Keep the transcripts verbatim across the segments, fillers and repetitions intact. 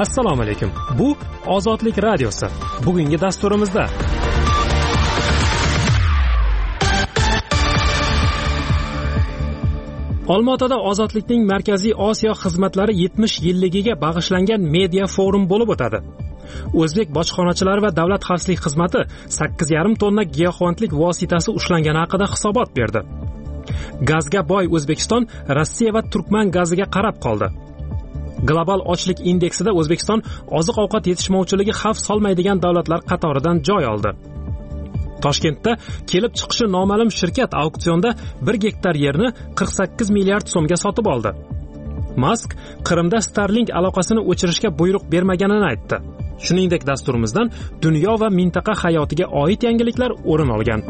Assalomu alaykum. Bu Ozodlik radiosi. Bugungi dasturimizda Olmaotada Ozodlikning Markaziy Osiyo xizmatlari yetmish yilligiga bag'ishlangan media forum bo'lib o'tadi. O'zbek bojxonachilari va davlat xavfsizlik xizmati sakkiz yarim tonna giyohvandlik vositasi ushlangani haqida hisobot berdi. Gazga boy O'zbekiston Rossiya va Turkman gaziga qarab qoldi. Global ochlik indeksida O'zbekiston oziq-ovqat yetishmovchiligi xavf solmaydigan davlatlar qatoridan joy oldi. Toshkentda kelib chiqishi noma'lum shirkat auksionda bir gektar yerni qirq sakkiz milliard so'mga sotib oldi. Musk Qrimda Starlink aloqasini o'chirishga buyruq bermaganini aytdi. Shuningdek, dasturimizdan dunyo va mintaqa hayotiga oid yangiliklar o'rin olgan.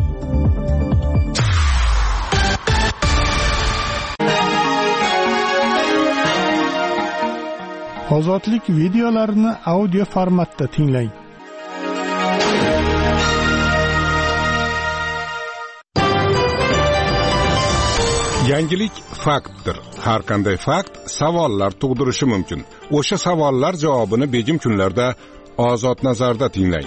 Ozodlik videolarini audio formatda tinglang. Yangilik faktdir. Har qanday fakt savollar tug'dirishi mumkin. O'sha savollar javobini begim kunlarda Ozod nazarda tinglang.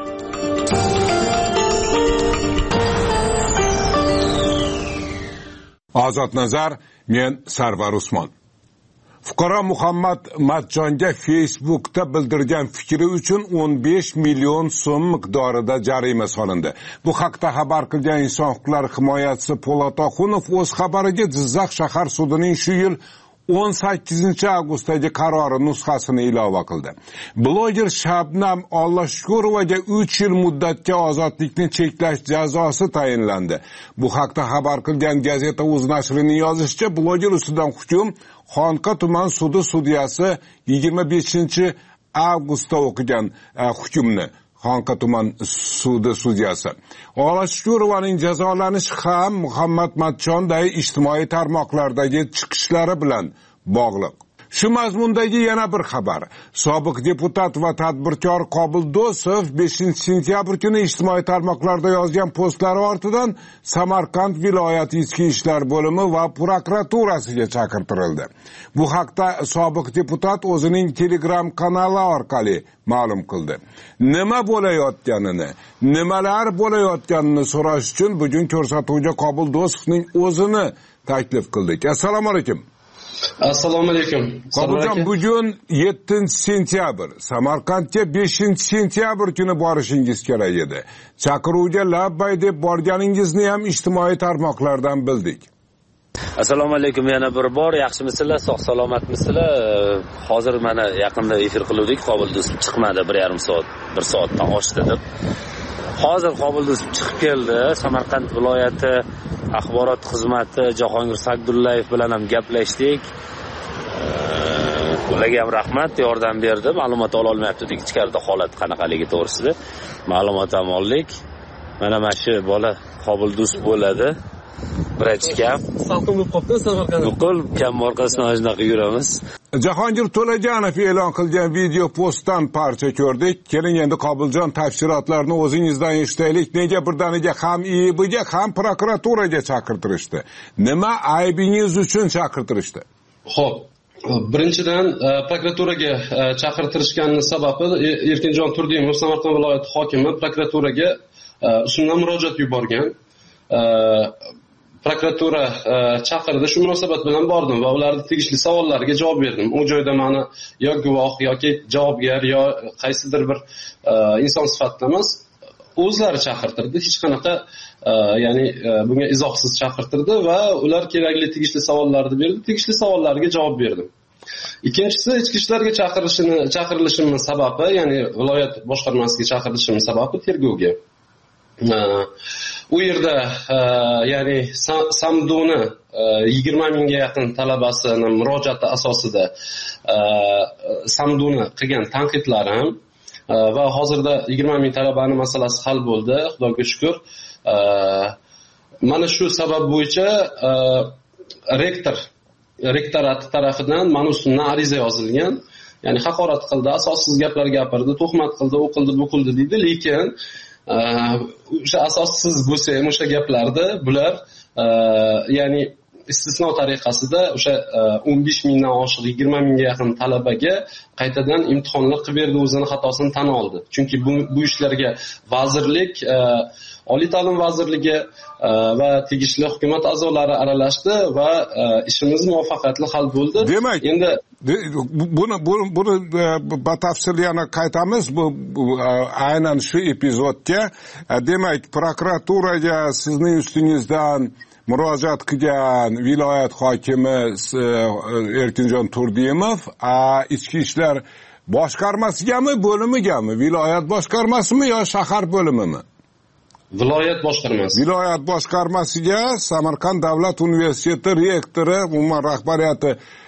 Ozod nazar, men Sarvar Usmon. Fuqaro Muhammad Matjonga Facebookda bildirgan fikri uchun o'n besh million so'm miqdorida jarima solindi. Bu haqda xabar qilgan inson huquqlari himoyachisi Po'lat Oxunov o'z xabariga Jizzax shahar sudining shu yil o'n sakkizinchi avgustdagi qarori nusxasini ilova qildi. Bloger Shabnam Ollashukurovaga uch yil muddatga ozodlikni cheklash jazosi tayinlandi. Bu haqda xabar qilgan gazeta Uz nashrining yozishicha, bloger ustidan hukm Xonqa tuman sudi sudyasi yigirma beshinchi avgustda o'qigan hukmni. Xonqa tuman sudi sudyasi. Ollashukurovaning jazolanishi ham Muhammad Matjonday ijtimoiy tarmoqlardagi chiqishlari bilan bog'liq. Shu mazmundagi yana bir xabar. Sobiq deputat va tadbirkor Qobil Do'stov beshinchi sentyabr kuni ijtimoiy tarmoqlarda yozgan postlari ortidan Samarqand viloyat ichki ishlar bo'limi va prokuraturasiga chaqirtirildi. Bu haqda sobiq deputat o'zining Telegram kanali orqali ma'lum qildi. Nima bo'layotganini, nimalar bo'layotganini so'rash uchun bugun ko'rsatuvga Qobil Do'stovning o'zini taklif qildik. Assalomu alaykum. Assalomu alaykum. Qobiljon, bugun yettinchi sentyabr. Samarqandga beshinchi sentyabr kuni borishingiz kerak edi. Chaqiruvga labbay deb borganingizni ham ijtimoiy tarmoqlardan bildik. Assalomu alaykum yana bir bor. Yaxshimisizlar, sog' salomatmisizlar? Hozir mana yaqinda efir qildik, Qobil Do'stov chiqmadi bir yarim soat, bir soatdan oshdi deb. Hozir Qobil Do'stov chiqib keldi. Samarqand viloyati axborot xizmati Jahongir Sagdullayev bilan ham gaplashdik. Ularga ham rahmat, yordam berdi. Ma'lumot ola olmayapti, ichkarida holat qanaqaligi to'g'risida ma'lumot ham oldik. Mana mana shu bola Qobil Do'stov bo'ladi. Birinchi gap, salqin bo'lib qoldi Samarqand. Nuqul kam orqasidan shunaqa yuramiz. Jahongir To'laganov e'lon qilgan video postdan parcha ko'rdik. Keling endi Qobiljon, tafsilotlarni o'zingizdan eshitaylik. Nega birdaniga ham I I Bga ham prokuraturaga chaqirtirishdi? Nima aybingiz uchun chaqirtirishdi? Xo'p, birinchidan prokuraturaga chaqirtirishganning sababi Erkinjon Turdimov, Samarqand viloyati hokimi, prokuraturaga usuldan murojaat yuborgan. Prokuratura chaqirdi, shu munosabat bilan bordim va ularning tegishli savollariga javob berdim. U joyda meni yo guvoh yoki javobgar yo qaysidir bir inson sifatida emas, o'zlari chaqirtirdi. Hech qanaqa ya'ni bunga izohsiz chaqirtirdi va ular kerakli tegishli savollarni berdi. Tegishli savollarga javob berdim. Ikkinchisi, ichki ishlarga chaqirishini chaqirilishimning sababi, ya'ni viloyat boshqarmasiga chaqirilishimning sababi tergovga. U yerda ya'ni Samduni yigirma mingga yaqin talabasini murojaati asosida Samduni qilgan tanqidlarim va hozirda yigirma ming talabani masalasi hal bo'ldi, Xudoga shukr. Mana shu sabab bo'yicha rektor rektorat tarafidan mana ustidan ariza yozilgan. Ya'ni haqorat qildi, asossiz gaplar gapirdi, tuhmat qildi, u qildi, bu qildi deydi, lekin o'sha asossiz bo'lsa ham o'sha gaplarda bular ya'ni istisno tariqasida o'sha o'n besh mingdan oshiq yigirma mingga yaqin talabaga qaytadan imtihonlar qilib berdi, o'zini xatosini tan oldi. Chunki bu, bu ishlarga vazirlik, Oliy ta'lim vazirligi va tegishli hukumat a'zolari aralashdi va ishimiz muvaffaqiyatli hal bo'ldi. Demak, endi buni buni buni batafsil yana qaytamiz bu, bu aynan shu epizodga. Demak, prokuraturaga sizning ustingizdan murojaat qilgan viloyat hokimi Erkinjon Turdimov ichki ishlar boshqarmasigami, bo'limigami? Viloyat boshqarmasimi yo shahar bo'limimi? Viloyat boshqarmasi. Viloyat boshqarmasiga Samarqand davlat universiteti rektori, umuman rahbariyati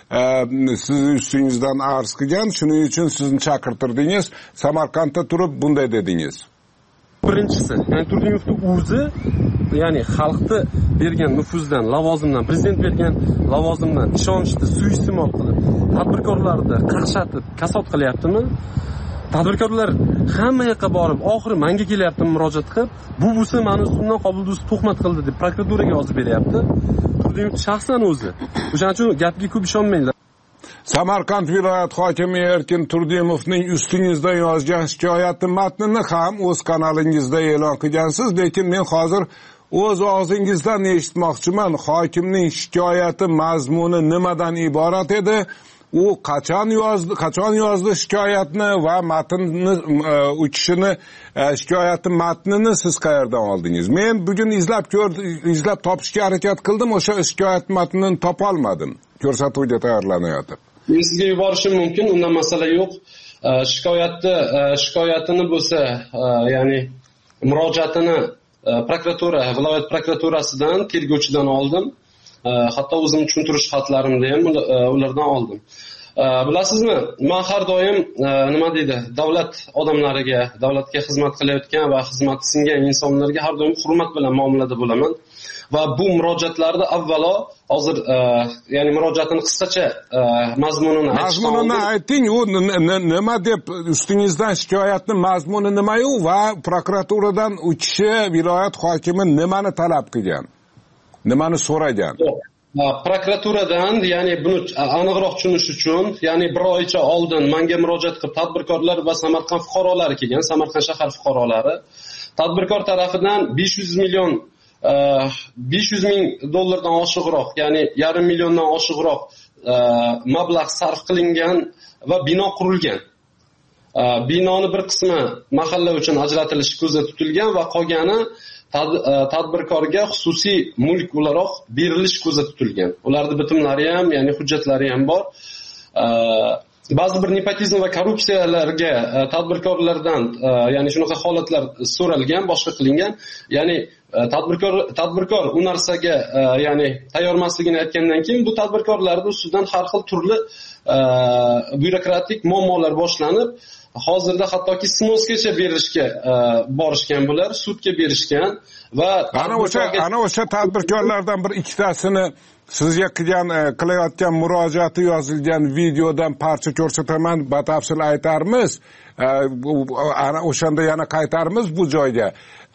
sizni ustingizdan arz qilgan, shuning uchun sizni chaqirtirdingiz. Samarqandda turib bunday dedingiz. Birinchisi, ya'ni Turdimovning o'zi, ya'ni xalqni bergan nufuzdan, lavozimdan, prezident bergan lavozimdan ishonchni suiiste'mol qilib, tadbirkorlarni qaqshatib, kasod qilyaptimi? Tadbirkorlar hamma yoqqa borib, oxiri menga kelyaptimi murojaat qilib, bu bo'lsa meni ustimdan Qobuldusov tuhmat qildi deb prokuraturaga yozib beryapti. Turdimov shaxsan o'zi. O'shaning uchun gapga ko'p ishonmanglar. Samarqand viloyat hokimi Erkin Turdimovning ustingizdan yozgan shikoyati matnini ham o'z kanalingizda e'lon qilgansiz, lekin men hozir o'z og'zingizdan eshitmoqchiman. Hokimning shikoyati mazmuni nimadan iborat edi? U qachon yozdi, qachon yozdi shikoyatni va matnni u kishini shikoyati matnini siz qayerdan oldingiz? Men bugun izlab ko'rdim, izlab topishga harakat qildim, o'sha shikoyat matnini topa olmadim. Ko'rsatuvga tayyorlanayotib. Men sizga yuborishim mumkin, undan masala yo'q. Shikoyatni shikoyatini bo'lsa, ya'ni murojaatini prokuratura, viloyat prokuraturasidan, tergovchidan oldim. Hatto o'zim tushuntirish xatlarimni ham ulardan oldim. Bilasizmi, men har doim nima deydi, davlat odamlariga, davlatga xizmat qilayotgan va xizmati singan insonlarga har doim hurmat bilan muomalada bo'laman. Va bu murojaatlarda avvalo hozir ya'ni murojaatini qisqacha mazmunini aytishdan mazmunini ayting, u nima deb ustingizdan shikoyatni mazmuni nima-yu va prokuraturadan u kishi viloyat hokimi nimani talab qilgan? Nimani so'ragan? Prokuraturadan, ya'ni buni aniqroq tushunish uchun, ya'ni bir oycha oldin menga murojaat qilib tadbirkorlar va Samarqand fuqarolari kelgan, Samarqand shahar fuqarolari. Tadbirkor tarafidan besh yuz million besh yuz ming dollardan oshiqroq, ya'ni yarim milliondan oshiqroq mablag' sarf qilingan va bino qurilgan. Binoni bir qismi mahalla uchun ajratilishi ko'zda tutilgan va qolgani tadbirkorga xususiy mulk o'laroq berilish ko'zda tutilgan. Ularning bitimlari ham, ya'ni hujjatlari ham bor. Ba'zi bir nepotizm va korrupsiyalarga tadbirkorlardan, ya'ni shunaqa holatlar so'ralgan, boshqa qilingan. Ya'ni tadbirkor tadbirkor u narsaga, ya'ni tayyormasligini aytgandan keyin bu tadbirkorlarning ustidan har xil turli byurokratik muammolar boshlanib, hozirda hattoki snosgacha berishga borishgan bular, sudga berishgan va ana o'sha ana o'sha tadbirkorlardan bir ikkitasini sizga qilgan qilayotgan murojaati yozilgan videodan parcha ko'rsataman, batafsil aytarmiz. Ana o'shanda yana qaytarmiz bu joyga.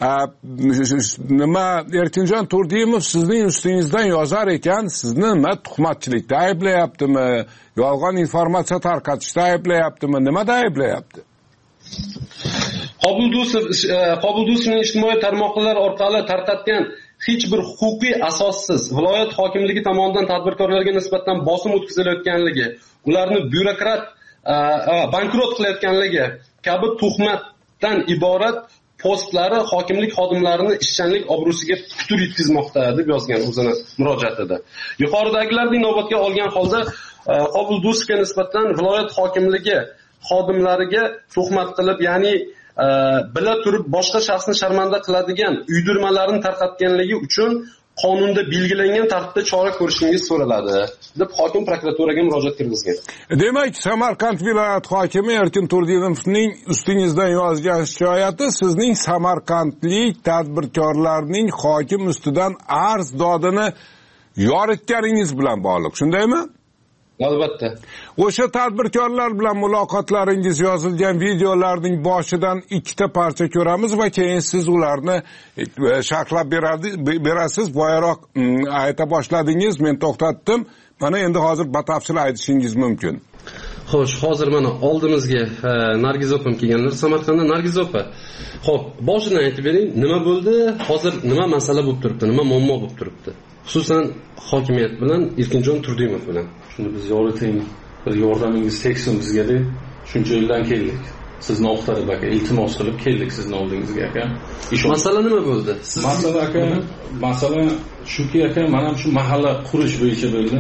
Nima Erkinjon Turdimov sizning ustingizdan yozar ekan, sizni nima tuhmatchilikda ayblayaptimi, yolg'on informatsiya tarqatishda ayblayaptimi, nimada ayblayapti? Qobuldusov Qobuldusovning ijtimoiy tarmoqlar orqali tarqatgan hech bir huquqiy asossiz viloyat hokimligi tomonidan tadbirkorlarga nisbatan bosim o'tkazilayotganligi, ularni byurokrat bankrot qilayotganligi kabi tuhmatdan iborat postlari hokimlik xodimlarini ishchanlik obro'siga putur yetkazmoqda deb yozgan o'zini murojaatida. Yuqoridagilarni inobatga olgan holda Qobuldusovga nisbatan viloyat hokimligi xodimlariga tuhmat qilib, ya'ni bila turib boshqa shaxsni sharmanda qiladigan uydirmalarni tarqatganligi uchun qonunda belgilangan tartibda chora ko'rishingiz so'raladi deb hokim prokuraturaga murojaat kirgizgan. Demak, Samarqand viloyat hokimi Erkin Turdimovning ustingizdan yozgan shikoyati sizning samarqandlik tadbirkorlarning hokim ustidan arz dodini yoritganingiz bilan bog'liq, shundaymi? Albatta. O'sha tadbirkorlar bilan muloqotlaringiz yozilgan videolarning boshidan ikkita parcha ko'ramiz va keyin siz ularni sharhlab berasiz. Boyaroq ayta boshladingiz, men to'xtatdim. Mana endi hozir batafsil aytishingiz mumkin. Xo'sh, hozir mana oldimizga Nargiz opam kelganlar Samarqandda. Nargiz opa, xo'p, boshidan aytib bering, nima bo'ldi? Hozir nima masala bo'lib turibdi? Nima muammo bo'lib turibdi? Xususan hokimiyat bilan Erkinjon Turdimov bilan. Shuni biz yoriting, bir yordamingiz tegsin bizga deb shuncha yildan keldik. Sizni Oqtarib aka iltimos qilib keldik sizni oldingizga aka. Masala nima bo'ldi? Masala aka, masala shuki aka, mana shu mahalla qurish bo'yicha bo'ldi.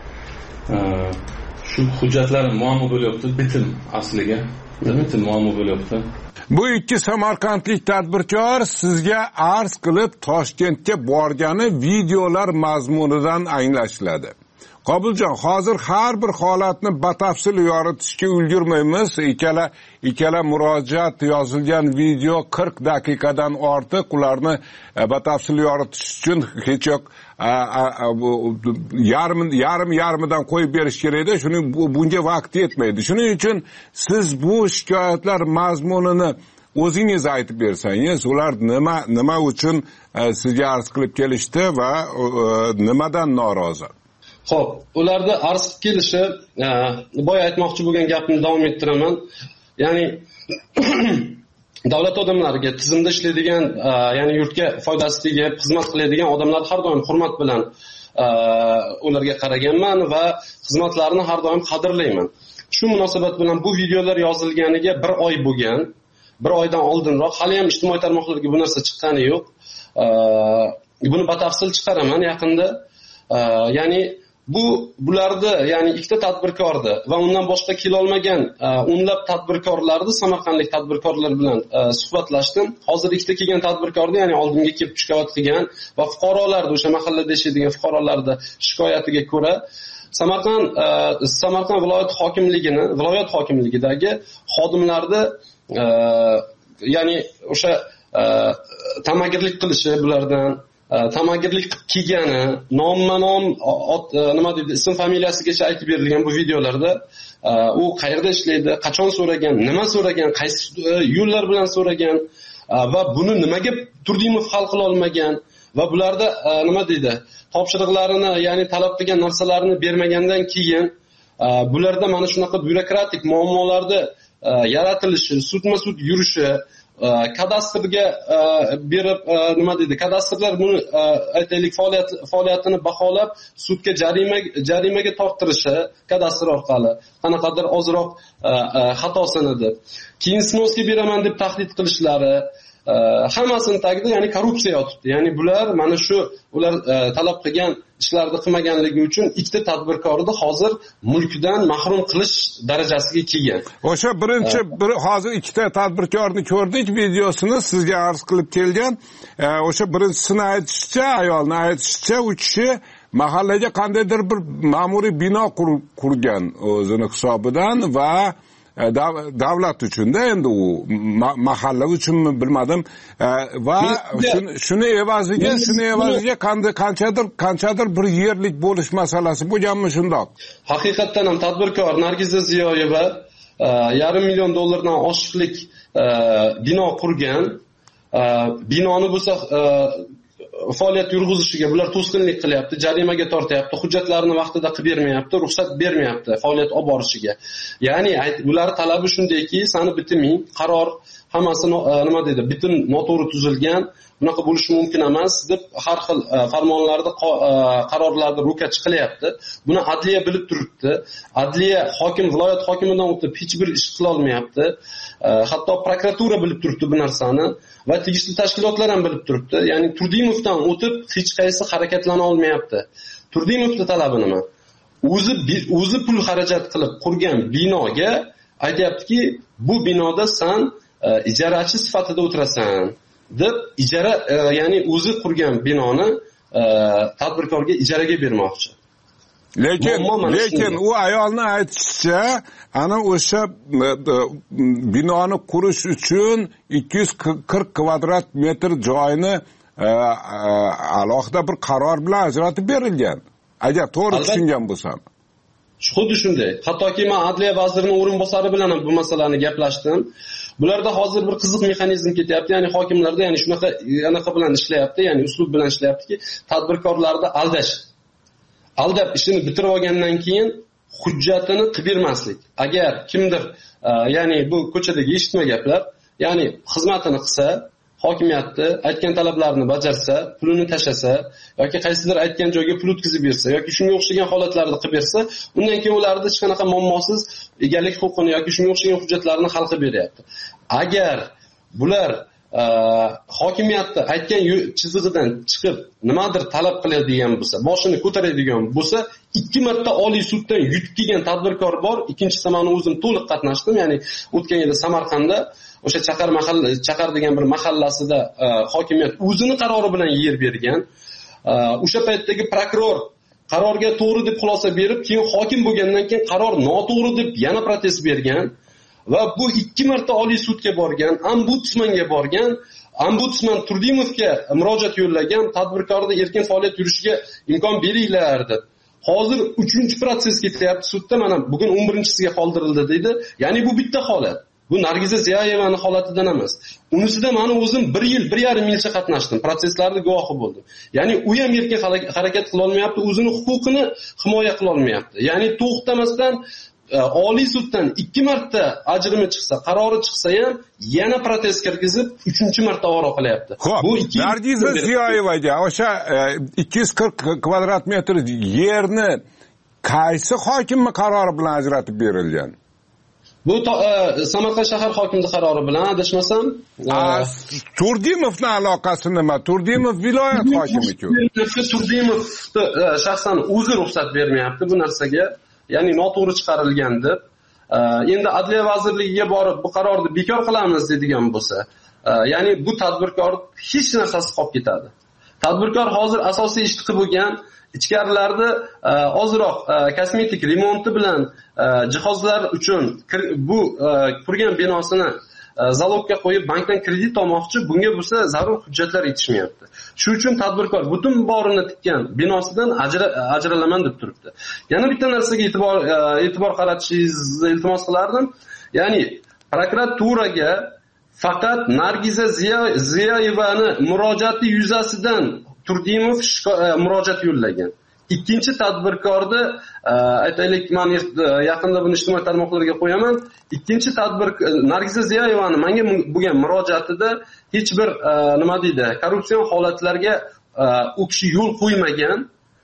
Shu hujjatlarim muammo bo'lyapti, bitim asliga. Bitim muammo bo'lyapti. Bu ikki samarqandlik tadbirkor sizga arz qilib Toshkentga borgani videolar mazmunidan anglashiladi. Qobiljon, hozir har bir holatni batafsil yoritishga ulgurmaymiz. Ikkala ikkala murojaat yozilgan video qirq daqiqadan ortiq, ularni batafsil yoritish uchun hech yo'q yarim yarim yarmidan qo'yib berish kerak-da, shuning bunga vaqt yetmaydi. Shuning uchun siz bu shikoyatlar mazmunini o'zingiz aytib bersangiz, ular nima nima uchun sizga arz qilib kelishdi va nimadan norozi? Xo'p, ularda arz qilib kelishi, boya aytmoqchi bo'lgan gapni davom ettiraman. Ya'ni davlat odamlariga, tizimda ishlaydigan, ya'ni yurtga foydasi tegib xizmat qiladigan odamlar har doim hurmat bilan ularga qaraganman va xizmatlarini har doim qadrlayman. Shu munosabat bilan bu videolar yozilganiga bir oy bo'lgan. Bir oydan oldinroq, hali ham ijtimoiy tarmoqlarga bu narsa chiqqani yo'q. Buni batafsil chiqaraman yaqinda. Ya'ni bu bularni, ya'ni ikkita tadbirkordi va undan boshqa kela olmagan o'nlab tadbirkorlarni, samarqandlik tadbirkorlar bilan suhbatlashdim. Hozir ikkita kelgan tadbirkorni, ya'ni oldimga kelib shikoyat qilgan va fuqarolarni, o'sha mahallada yashaydigan fuqarolarni shikoyatiga ko'ra Samarqand Samarqand viloyat hokimligini, viloyat hokimligidagi xodimlarni ya'ni o'sha tamagirlik qilishi, bulardan tamagirlik kelgani, nomma-nom nima deydi, ism familiyasigacha aytib berilgan bu videolarda. U qayerda ishlaydi, qachon so'ragan, nima so'ragan, qaysi yo'llar bilan so'ragan va buni nimaga Turdimov hal qila olmagan va bularda nima deydi, topshiriqlarini, ya'ni talab qilgan narsalarini bermagandan keyin bularda mana shunaqa byurokratik muammolarni yaratilishi, sudma-sud yurishi, kadastrga berib nima deydi, kadastrlar buni aytaylik faoliyat faoliyatini baholab sudga jarima jarimaga torttirishi kadastr orqali qanaqadir ozroq xatosini deb, keyin snosga beraman deb tahdid qilishlari, hammasini tagida ya'ni korrupsiya yotibdi. Ya'ni bular mana shu ular talab qilgan ishlarni qilmaganligi uchun ikkita tadbirkorni hozir mulkidan mahrum qilish darajasiga kelgan. O'sha birinchi bir hozir ikkita tadbirkorni ko'rdik, videosini sizga arz qilib kelgan. O'sha birinchisini aytishicha, ayolni aytishicha, u kishi mahallaga qandaydir bir ma'muriy bino qurgan o'zini hisobidan va davlat uchun-da, endi u mahalla uchunmi bilmadim, va shuni evaziga shuni evaziga qanchadir qanchadir bir yerlik bo'lish masalasi bo'lganmi shundoq? Haqiqatdan ham tadbirkor Nargiza Ziyoyeva yarim million dollardan oshiqlik bino qurgan. Binoni bo'lsa faoliyat yurg'izishiga bular to'sqinlik qilyapti, jarimaga tortyapti, hujjatlarini vaqtida qilib bermayapti, ruxsat bermayapti faoliyat olib borishiga. Ya'ni ular talabi shundayki, sani bitiming, qaror hammasi nima deydi, bitim noto'g'ri tuzilgan, bunaqa bo'lishi mumkin emas deb har xil farmonlarda, qarorlarda ro'kach qilyapti. Buni adliya bilib turibdi. Adliya hokim, viloyat hokimidan o'tib hech bir ish qila olmayapti. Hatto prokuratura bilib turibdi bu narsani va tegishli tashkilotlar ham bilib turibdi. Ya'ni Turdimovdan o'tib hech qaysi harakatlana olmayapti. Turdimovning talabi nima? O'zi o'zi pul xarajat qilib qurgan binoga aytayaptiki, bu binoda sen ijarachi sifatida o'tirasan deb ijara, ya'ni o'zi qurgan binoni tadbirkorga ijaraga bermoqchi. Lekin lekin u ayolni aytishicha, ana o'sha binoni qurish uchun ikki yuz qirq kvadrat metr joyni alohida bir qaror bilan ajratib berilgan. Agar to'g'ri tushungan bo'lsam. xuddi shunday. Hattoki men adliya vazirining o'rinbosari bilan ham bu masalani gaplashdim. Bularda hozir bir qiziq mexanizm ketyapti, ya'ni hokimlarda ya'ni shunaqa anaqa bilan ishlayapti, ya'ni uslub bilan ishlayaptiki, tadbirkorlarni aldash. Aldab ishini bitirib olgandan keyin hujjatini qilib bermaslik. Agar kimdir, ya'ni bu ko'chadagi eshitma gaplar, ya'ni xizmatini qilsa, hokimiyatni aytgan talablarini bajarsa, pulini tashasa yoki qaysidir aytgan joyga pul o'tkazib bersa yoki shunga o'xshagan holatlarni qilib bersa, undan keyin ularni hech qanaqa muammosiz egalik huquqini yoki shunga o'xshagan hujjatlarni hal qilib beryapti. Agar bular hokimiyatni aytgan chizig'idan chiqib nimadir talab qiladigan bo'lsa, boshini ko'taradigan bo'lsa, ikki marta Oliy suddan yutib kelgan tadbirkor bor. Ikkinchisi men o'zim to'liq qatnashdim, ya'ni o'tgan yili Samarqandda o'sha Chaqar mahalla Chaqar degan bir mahallasida hokimiyat o'zini qarori bilan yer bergan. O'sha paytdagi prokuror qarorga to'g'ri deb xulosa berib, keyin hokim bo'lgandan keyin qaror noto'g'ri deb yana protest bergan. Va bu ikki marta Oliy sudga borgan, ombudsmanga borgan, ombudsman Turdimovga murojaat yo'llagan, tadbirkorda erkin faoliyat yurishiga imkon beringlar deb. Hozir uchinchi protsess ketyapti sudda, mana bugun o'n birinchisiga qoldirildi deydi. Ya'ni bu bitta holat. Bu Nargiza Ziyoyevaning holatidan emas. Unisida men o'zim bir yil, bir yarim yilcha qatnashdim, protsesslarda guvohi bo'ldim. Ya'ni u ham erkin harakat qila olmayapti, o'zini huquqini himoya qila olmayapti. Ya'ni to'xtamasdan Oliy suddan ikki marta ajrimi chiqsa, qarori chiqsa ham yana protest kirgizib, uchinchi marta oro qilyapti. Bu Nargiza Ziyoyevaga o'sha ikki yuz qirq kvadrat metr yerni qaysi hokimning qarori bilan ajratib berilgan? Bu Samarqand shahar hokimining qarori bilan adashmasam, Turdimovning aloqasi nima? Turdimov viloyat hokimi-ku. Turdimov shaxsan o'zi ruxsat bermayapti bu narsaga. Ya'ni noto'g'ri chiqarilgan deb. Endi Adliya vazirligiga borib bu qarorni bekor qilamiz deydigan bo'lsa, ya'ni bu tadbirkor hech narsasi qolib ketadi. Tadbirkor hozir asosiy ishni qilib bo'lgan, ichkarilarda ozroq kosmetik remonti bilan jihozlar uchun bu qurgan binosini zalogga qo'yib bankdan kredit olmoqchi, bunga bo'lsa zarur hujjatlar yetishmayapti. Shu uchun tadbirkor butun borini tikkan binosidan ajralaman deb turibdi. Yana bitta narsaga e'tibor e'tibor qaratishingizni iltimos qilardim. Ya'ni prokuraturaga faqat Nargiza Ziyoyevani murojaati yuzasidan Turdimov murojaat yo'llagan. Ikkinchi tadbirkorni aytaylik, men yaqinda buni ijtimoiy tarmoqlarga qo'yaman. Ikkinchi tadbir Nargiza Ziyoyevani menga bo'lgan murojaatida hech bir nima deydi, korrupsion holatlarga u kishi yo'l qo'ymagan.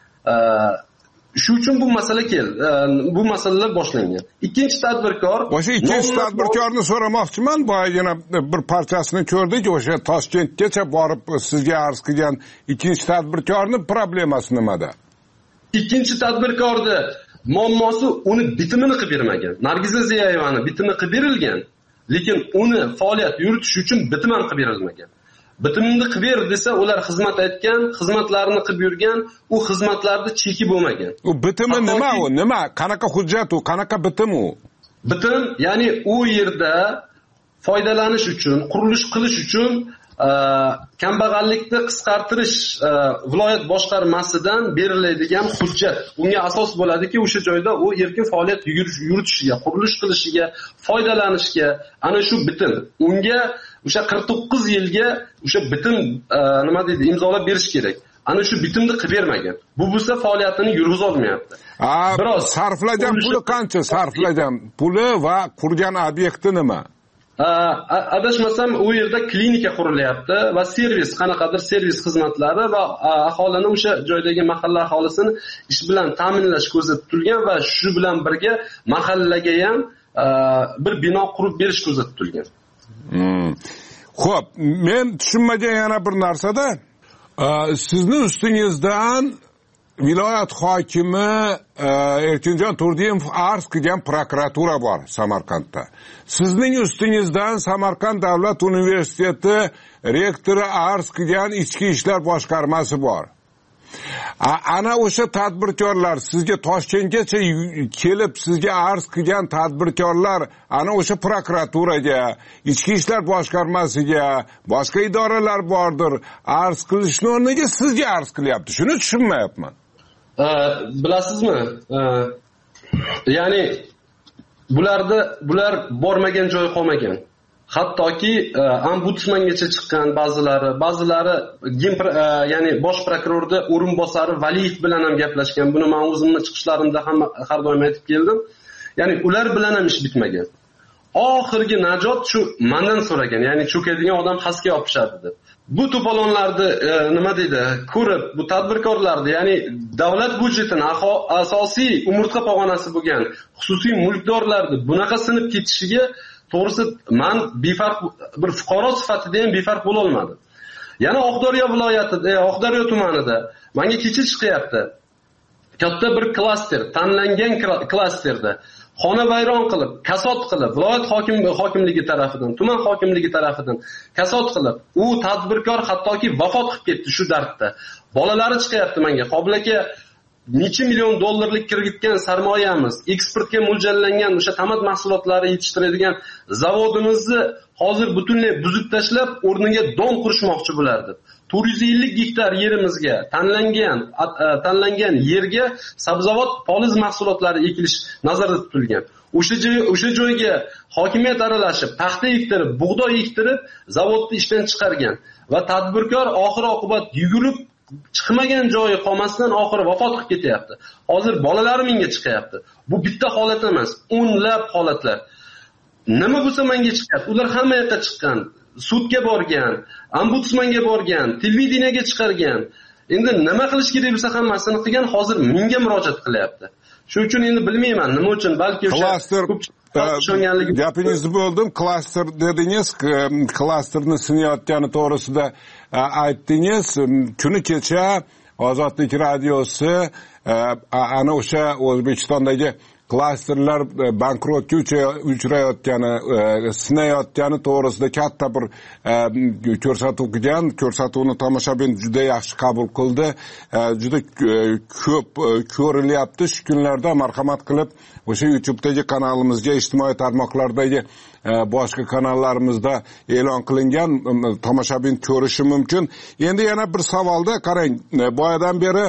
Shu uchun bu masala keldi. Bu masalalar boshlangan. Ikkinchi tadbirkor, o'sha ikkinchi tadbirkorni so'ramoqchiman. Boyagina bir parchasini ko'rdik, o'sha Toshkentgacha borib sizga arz qilgan ikkinchi tadbirkorni problemasi nimada? Ikkinchi tadbirkorda muammosi uni bitimini qilib bermagan. Nargiza Ziyoyevani bitimi qilib berilgan, lekin uni faoliyat yuritish uchun bitim ham qilib berilmagan. Bitimni qilib ber desa, ular xizmat aytgan, xizmatlarini qilib yurgan, u xizmatlarda cheki bo'lmagan. U bitimi nima u? Nima? Qanaqa hujjat u? Qanaqa bitim u? Bitim, ya'ni u yerda foydalanish uchun, qurilish qilish uchun kambag'allikni qisqartirish viloyat boshqarmasidan beriladigan hujjat. Unga asos bo'ladiki, o'sha joyda u erkin faoliyat yuritishiga, qurilish qilishiga, foydalanishga ana shu bitim. Unga o'sha qirq to'qqiz yilga o'sha bitim nima deydi, imzolab berish kerak. Ana shu bitimni qilib bermagan. Bu bo'lsa faoliyatini yurg'iza olmayapti. Biroz sarflagan puli qancha? Sarflagan puli va qurgan obyekti nima? Adashmasam u yerda klinika qurilyapti va servis, qanaqadir servis xizmatlari va aholini, o'sha joydagi mahalla aholisini ish bilan ta'minlash ko'zda tutilgan va shu bilan birga mahallaga ham bir bino qurib berish ko'zda tutilgan. Hmm. Xo'p, men tushunmagan yana bir narsada, sizni ustingizdan viloyat hokimi Erkinjon Turdimov arz qilgan prokuratura bor Samarqandda. Sizning ustingizdan Samarqand davlat universiteti rektori arz qilgan ichki ishlar boshqarmasi bor. Ana o'sha tadbirkorlar sizga Toshkentgacha kelib sizga arz qilgan tadbirkorlar ana o'sha prokuraturaga, ichki ishlar boshqarmasiga, boshqa idoralar bordir, arz qilishni o'rniga sizga arz qilyapti. Shuni tushunmayapman. Bilasizmi? Ya'ni bularda bular bormagan joy qolmagan. Hattoki ombudsmangacha chiqqan ba'zilari, ba'zilari ya'ni bosh prokurorda o'rinbosari Valiyev bilan ham gaplashgan. Buni men o'zimning chiqishlarimda ham har doim aytib keldim. Ya'ni ular bilan ham ish bitmagan. Oxirgi najot shu mendan so'ragan, ya'ni cho'kadigan odam xasga yopishadi deb. Bu to'polonlarni e, nima deydi, ko'rib, bu tadbirkorlarni, ya'ni davlat byudjetining asosiy umurtqa pog'onasi bo'lgan xususiy mulkdorlarni bunaqa sinib ketishiga to'g'risi men befarq bir fuqaro sifatida ham befarq bo'la olmadim. Yana Oqdaryo viloyatida, e, Oqdaryo tumanida menga kecha chiqyapti. Katta bir klaster, tanlangan klasterda xona vayron qilib, kasod qilib, viloyat hokim hokimligi tarafidan, tuman hokimligi tarafidan kasod qilib, u tadbirkor hattoki vafot qilib ketdi shu dardda. Bolalari chiqyapti menga. Qobil aka, necha million dollarlik kiritgan sarmoyamiz, eksportga mo'ljallangan o'sha tamat mahsulotlari yetishtiradigan zavodimizni hozir butunlay buzib tashlab, o'rniga don qurishmoqchi bo'lardi. to'rt yuz ellik gektar yerimizga tanlangan tanlangan yerga sabzavot, poliz mahsulotlari ekilish nazarda tutilgan. O'sha joy o'sha joyga hokimiyat aralashib, paxta ektirib, bug'doy ektirib, zavodni ishdan chiqargan va tadbirkor oxir oqibat yugurib chiqmagan joyi qolmasdan oxiri vafot qilib ketyapti. Hozir bolalari menga chiqyapti. Bu bitta holat emas, o'nlab holatlar. Nima bo'lsa menga chiqyapti. Ular hamma yoqqa chiqqan. Sudga borgan, ombudsmanga borgan, televideniyaga chiqargan. Endi nima qilish kerak bo'lsa hammasini qilgan, hozir menga murojaat qilyapti. Shuning uchun endi bilmayman nima uchun, balki o'sha klaster ishonganligi. Gapingizni bo'ldim. Klaster dedingiz, klasterni sinayotgani to'g'risida aytdingiz. Kuni kecha Ozodlik radiosi ana o'sha O'zbekistondagi klasterlar bankrotga uchrayotgani, sinayotgani to'g'risida katta bir ko'rsatuv qilgan. Ko'rsatuvni tomoshabin juda yaxshi qabul qildi. Juda ko'p ko'rilyapti shu kunlarda. Marhamat qilib o'sha YouTube'dagi kanalimizga, ijtimoiy tarmoqlardagi boshqa kanallarimizda e'lon qilingan, tomoshabin ko'rishi mumkin. Endi yana bir savolda qarang, boyadan beri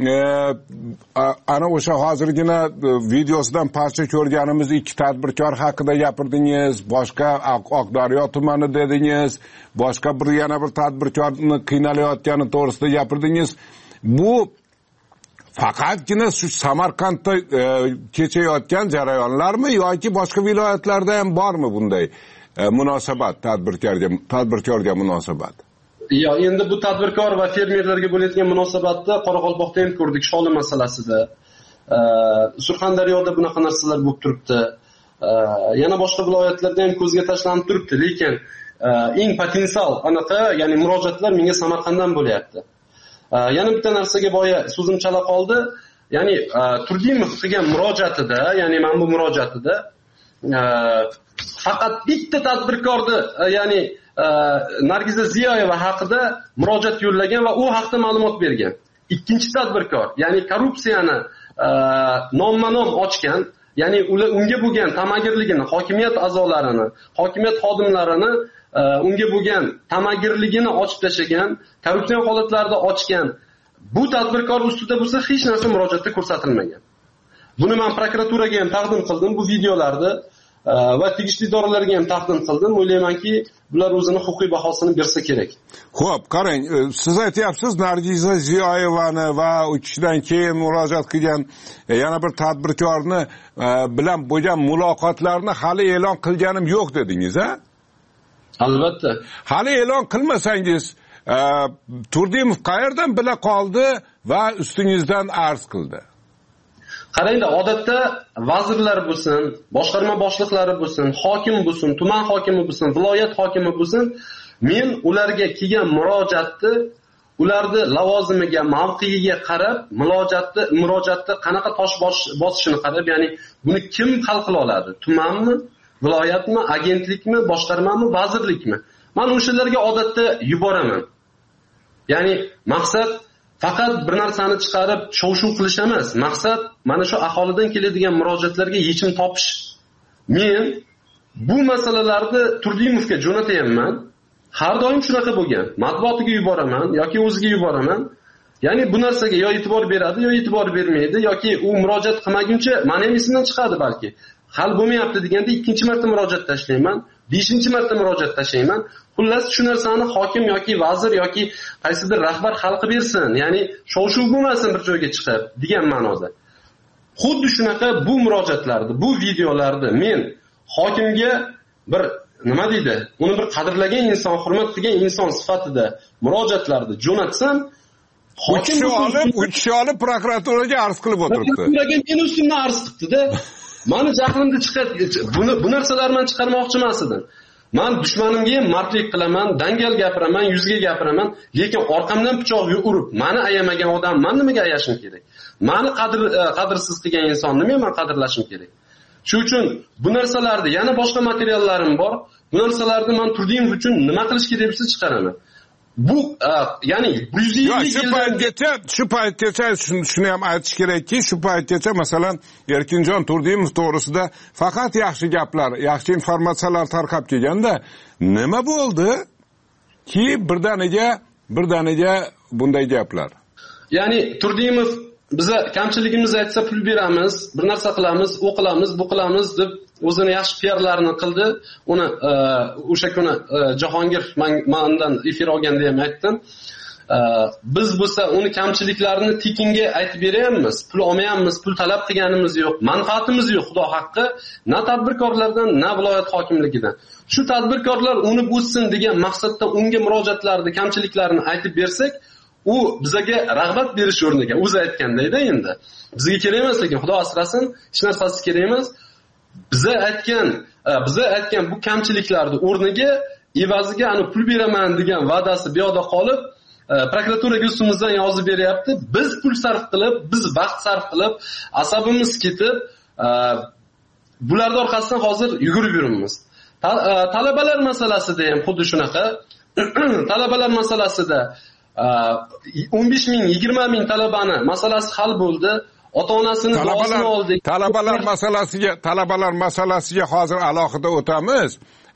ana o'sha hozirgina videosidan parcha ko'rganimiz ikki tadbirkor haqida gapirdingiz, boshqa Oqdaryo tumani dedingiz, boshqa bir yana bir tadbirkorni qiynalayotgani to'g'risida gapirdingiz. Bu faqatgina shu Samarqandda e, kechayotgan jarayonlarmi yoki boshqa viloyatlarda ham bormi bunday e, munosabat, tadbirkorga tadbirkorga munosabat? Ya, endi bu tadbirkor va fermerlarga bo'layotgan munosabatda Qoraqalpoqda ham ko'rdik, Sholi masalasida. Surxondaryoda bunaqa narsalar bo'lib turibdi. Yana boshqa viloyatlarda ham ko'zga tashlanib turibdi, lekin eng potensial anaqa, ya'ni murojaatlar menga Samarqanddan bo'lyapti. Yana bitta narsaga boya so'zim chala qoldi. Ya'ni Turdimov qilgan murojaatida, ya'ni men bu murojaatida faqat bitta tadbirkorni, ya'ni Nargiza Ziyoyeva haqida murojaat yo'llagan va u haqida ma'lumot bergan. Ikkinchi tadbirkor, ya'ni korrupsiyani nomma-nom ochgan, ya'ni unga bo'lgan tamagirligini, hokimiyat a'zolarini, hokimiyat xodimlarini unga bo'lgan tamagirligini ochib tashlagan, korrupsiya holatlarida ochgan. Bu tadbirkor ustida bo'lsa hech narsa murojaatda ko'rsatilmagan. Buni men prokuraturaga ham taqdim qildim, bu videolarni va tegishli idoralarga ham taqdim qildim. O'ylaymanki, bular o'zini huquqiy bahosini bersa kerak. Xo'p, qarang, siz aytyapsiz Nargiza Ziyoyevani va u kishidan keyin murojaat qilgan yana bir tadbirkorni bilan bo'lgan muloqotlarni hali e'lon qilganim yo'q dedingiz, ha? Albatta. Hali e'lon qilmasangiz, Turdimov qayerdan bila qoldi va ustingizdan arz qildi? Qaranglar, odatda vazirlar bo'lsin, boshqarma boshliqlari bo'lsin, hokim bo'lsin, tuman hokimi bo'lsin, viloyat hokimi bo'lsin, men ularga kelgan murojaatni, ularni lavozimiga, mavqiga qarab, murojaatni, murojaatda qanaqa tosh bosishini qarab, ya'ni buni kim hal qila oladi? Tumanmi, viloyatmi, agentlikmi, boshqarmami, vazirlikmi? Men o'shalarga odatda yuboraman. Ya'ni maqsad faqat bir narsani chiqarib shov-shuv qilish emas. Maqsad mana shu aholidan keladigan murojaatlarga yechim topish. Men bu masalalarni Turdimovga jo'nataman. Har doim shunaqa bo'lgan. Matbuotiga yuboraman yoki o'ziga yuboraman. Ya'ni bu narsaga yo e'tibor beradi, yo e'tibor bermaydi yoki u murojaat qilmaguncha meni ham esimdan chiqadi balki. Hal bo'lmayapti deganda ikkinchi marta murojaat tashlayman, beshinchi marta murojaat tashlayman. Xullas shu narsani hokim yoki vazir yoki qaysidir rahbar hal qilib bersin. Ya'ni shov-shuv bo'lmasin bir joyga chiqib degan ma'noda. Xuddi shunaqa bu murojaatlarni, bu videolarni men hokimga bir nima deydi? Uni bir qadrlagan inson, hurmat qilgan inson sifatida murojaatlarni jo'natsam, hokim olib, uch olib prokuraturaga arz qilib o'tiribdi. Prokuraturaga men ustimdan arz qilibdi-da. Mani jahlimni chiqarib, buni bu narsalarni chiqarmoqchi emas edim. Men dushmanimga ham mardlik qilaman, dangal gapiraman, yuzga gapiraman, lekin orqamdan pichoq urib, meni ayamagan odam men nimaga ayashim kerak? Meni qadr qadrsiz qilgan insonni men qadrlashim kerak. Shuning uchun bu narsalarni, yana boshqa materiallarim bor. Bu narsalarni men Turdimov uchun nima qilish kerak deb chiqaraman. Bu ya'ni yuz ellik shu paytgacha shu paytgacha shuni ham aytish kerakki, shu paytgacha masalan Erkinjon Turdimov to'g'risida faqat yaxshi gaplar, yaxshi informatsiyalar tarqab kelganda, nima bo'ldi ki birdaniga birdaniga bunday gaplar? Ya'ni Turdimov biza kamchiligimizni aytsa pul beramiz, bir narsa qilamiz, u qilamiz, bu qilamiz deb o'zini yaxshi P R'larini qildi. Uni o'sha kuni Jahongir mendan efir olganda ham aytdim. Biz bo'lsa uni kamchiliklarini tekinga aytib beramiz. Pul olmayapmiz, pul talab qilganimiz yo'q, manfaatimiz yo'q, Xudo haqqi, na tadbirkorlardan, na viloyat hokimligidan. Shu tadbirkorlar unib o'ssin degan maqsadda unga murojaatlarni, kamchiliklarini aytib bersak, u bizga rag'bat berish o'rniga o'zi aytgandayda endi bizga kerak emas, lekin Xudo asrasin, hech narsasi kerak emas. Biza aytgan, biza aytgan bu kamchiliklarni o'rniga evaziga ani pul beraman degan va'dasi bu yoqda qolib, prokuraturaga ustimizdan yozib beryapti. Biz pul sarf qilib, biz vaqt sarf qilib, asabimiz ketib, bularning orqasidan hozir yugurib yuribmiz. Talabalar masalasida ham xuddi shunaqa. Talabalar masalasida o'n besh ming, yigirma ming talabani masalasi hal bo'ldi. Ota-onasini duosini oldik. Talabalar masalasiga, talabalar masalasiga hozir alohida o'tamiz.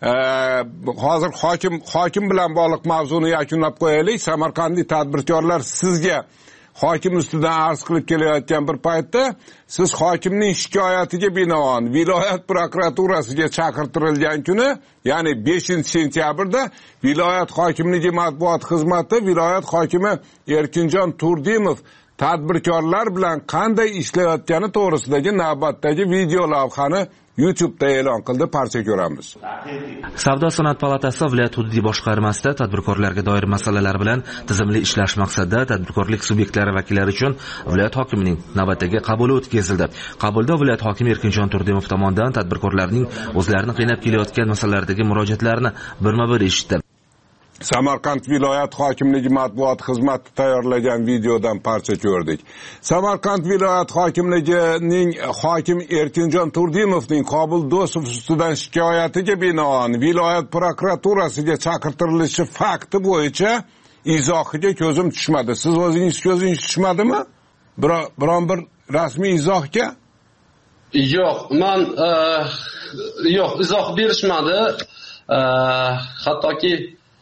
Hozir hokim hokim bilan bog'liq mavzuni yakunlab qo'yaylik. Samarqandlik tadbirkorlar sizga hokim ustidan arz qilib kelayotgan bir paytda siz hokimning shikoyatiga binoan viloyat prokuraturasiga chaqirtirilgan kuni, ya'ni beshinchi sentyabrda viloyat hokimligi matbuot xizmati viloyat hokimi Erkinjon Turdimov tadbirkorlar bilan qanday ishlayotgani to'g'risidagi navbatdagi video lavhani YouTube'da e'lon qildi, parcha ko'ramiz. Savdo sanoat palatasi viloyat hududiy boshqarmasida tadbirkorlarga doir masalalar bilan tizimli ishlash maqsadida tadbirkorlik subyektlari vakillari uchun viloyat hokimining navbatdagi qabuli o'tkazildi. Qabulda viloyat hokimi Erkinjon Turdimov tomonidan tadbirkorlarning o'zlarini qiynab kelayotgan masalalardagi murojaatlarini birma-bir eshitdi. Samarqand viloyat hokimligi matbuot xizmati tayyorlagan videodan parcha ko'rdik. Samarqand viloyat hokimligining hokim Erkinjon Turdimovning Qobul Do'stov ustidan shikoyatiga binoan viloyat prokuraturasiga chaqirtirilishi fakti bo'yicha izohiga ko'zim tushmadi. Siz o'zingiz ko'zingiz tushmadimi? Biron bir rasmiy izohga? Yo'q, men yo'q, izoh berishmadi. Hattoki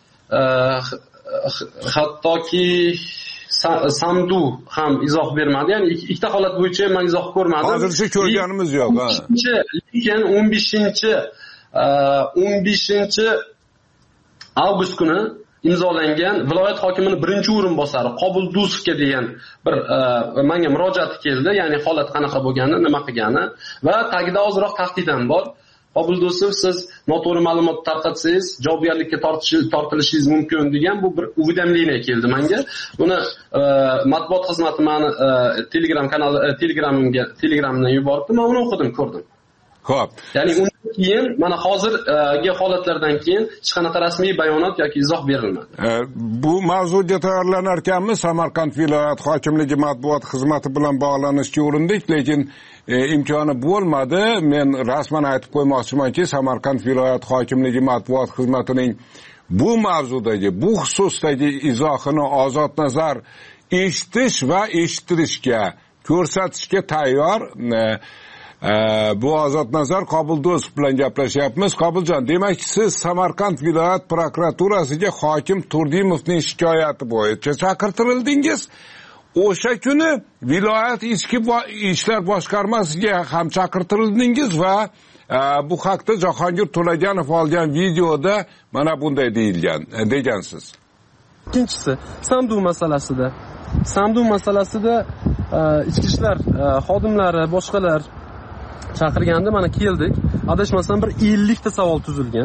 hattoki Samdu ham izoh bermadi. Ya'ni ikkita holat bo'yicha men izoh ko'rmadim. Hozircha ko'rganimiz yo'q. Lekin o'n beshinchi o'n beshinchi avgust kuni imzolangan viloyat hokimining birinchi o'rinbosari Qobul Do'stovga degan bir menga murojaati keldi. Ya'ni holat qanaqa bo'lgani, nima qilgani va tagida ozroq tahdid ham bor. Qobul Do'stov, siz noto'g'ri ma'lumot tarqatsangiz javobgarlikka tortilishingiz mumkin degan bu bir уведомление keldi menga. Buni matbuot xizmati meni Telegram kanali Telegramimga Telegramdan yubordi. Men uni o'qidim, ko'rdim. Xo'p. Ya'ni undan keyin mana hozirgi holatlardan keyin hech qanaqa rasmiy bayonot yoki izoh berilmadi. Bu mavzuga tayyorlanar ekanmiz, Samarqand viloyat hokimligi matbuot xizmati bilan bog'lanishga urindik, lekin E, imkoni bo'lmadi. Men rasman aytib qo'ymoqchimanki, Samarqand viloyat hokimligi matbuot xizmatining bu mavzudagi, bu xususdagi izohini ozod nazar eshitish va eshittirishga, ko'rsatishga tayyor. E, e, bu ozod nazar Qobul Do'stov bilan gaplashyapmiz. Qobuljon, demak siz Samarqand viloyat prokuraturasiga hokim Turdimovning shikoyati bo'yicha chaqirtirildingiz. o'sha kuni viloyat ichki ishlar boshqarmasiga ham chaqirtirildingiz va bu haqda Jahongir To'laganov olgan videoda mana bunday deyilgan degansiz. Ikkinchisi, Samdu masalasida. Samdu masalasida ichki ishlar xodimlari, boshqalar chaqirganda mana keldik. Adashmasam bir ellik ta savol tuzilgan.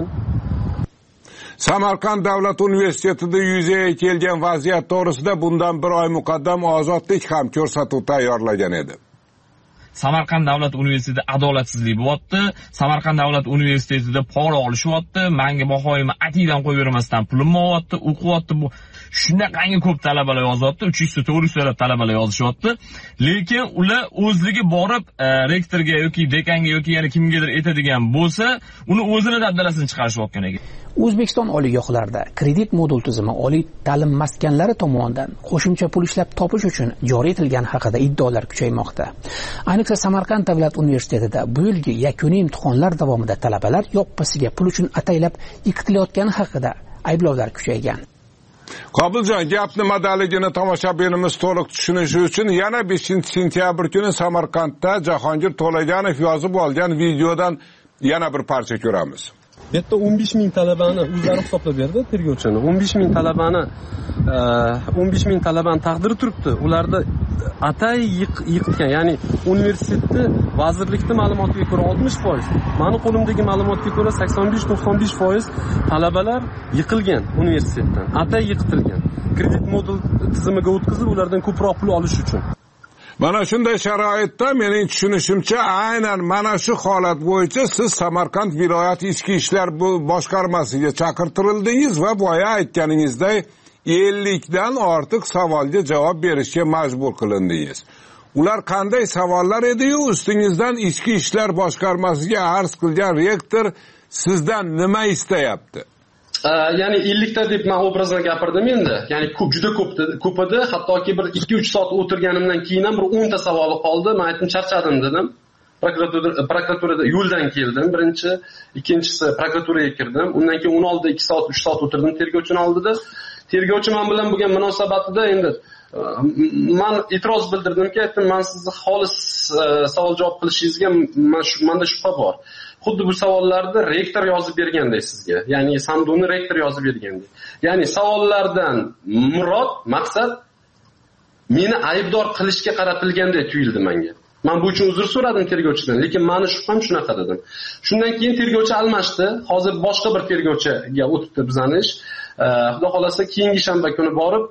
Samarqand davlat universitetida yuzaga kelgan vaziyat to'g'risida bundan bir oy muqaddam Ozodlik ham ko'rsatuv tayyorlagan edi. Samarqand davlat universitetida adolatsizlik bo'lyapti. Samarqand davlat universitetida pora olishyapti. Menga bahoyimni atidan qo'yib bermasdan pulimni olyapti, o'qiyapti. Bu shunaqangi ko'p talabalar yozyapti. uch yuz ta to'rt yuz ta talabalar yozishyapti. Lekin ular o'zligi borib rektorga yoki dekanga yoki yana kimgadir aytadigan bo'lsa, uni o'zini dabdalasini chiqarishayotgan ekan. O'zbekiston oliygohlarida kredit modul tizimi oliy ta'lim maskanlari tomonidan qo'shimcha pul ishlab topish uchun joriy etilgani haqida iddaolar kuchaymoqda. Ayniqsa Samarqand davlat universitetida bu yilgi yakuniy imtihonlar davomida talabalar yoppasiga pul uchun ataylab yiqitilayotgani haqida ayblovlar kuchaygan. Qobiljon, gap nimadaligini tomoshabinimiz to'liq tushunishi uchun yana beshinchi sentyabr kuni Samarqandda Jahongir To'laganov yozib olgan videodan yana bir parcha ko'ramiz. Bu yerda o'n besh ming talabani o'zlari hisoblab berdi tergovchini. o'n besh ming talabani o'n besh ming talabani taqdiri turibdi. Ularda atay yiqitgan, ya'ni universitetni vazirlikning ma'lumotiga ko'ra oltmish foiz, meni qo'limdagi ma'lumotga ko'ra sakson besh to'qson besh foiz talabalar yiqilgan universitetdan, atay yiqitilgan. Kredit modul tizimiga o'tkazib, ulardan ko'proq pul olish uchun. Mana shunday sharoitda mening tushunishimcha aynan mana shu holat bo'yicha siz Samarqand viloyat ichki ishlar boshqarmasiga chaqirtirildingiz va boya aytganingizdek ellik dan ortiq savolga javob berishga majbur qilindingiz. Ular qanday savollar edi-yu, ustingizdan ichki ishlar boshqarmasiga arz qilgan rektor sizdan nima istayapti? Ya'ni ellik ta deb men obrazdan gapirdim endi. Ya'ni ko'p, juda ko'p ko'p edi. Hattoki bir ikki uch soat o'tirganimdan keyin ham bir o'n ta savoli qoldi. Men aytdim, charchadim dedim. Prokuratura prokuraturada yo'ldan keldim birinchi, ikkinchisi prokuraturaga kirdim. Undan keyin o'n olti ikki soat uch soat o'tirdim tergovchining oldida. Tergovchi men bilan bo'lgan munosabatida endi men e'tiroz bildirdimki, aytdim, men sizni xolis savol javob qilishingizga menda shubha bor. Xuddi bu savollarni rektor yozib berganday sizga. Ya'ni Samduni rektor yozib berganday. Ya'ni savollardan murod, maqsad meni aybdor qilishga qaratilganday tuyuldi menga. Men bu uchun uzr so'radim tergovchidan, lekin meni shubham shunaqa dedim. Shundan keyin tergovchi almashdi. Hozir boshqa bir tergovchiga o'tibdi bizning ish. Xudo xolasa keyingi shanba kuni borib,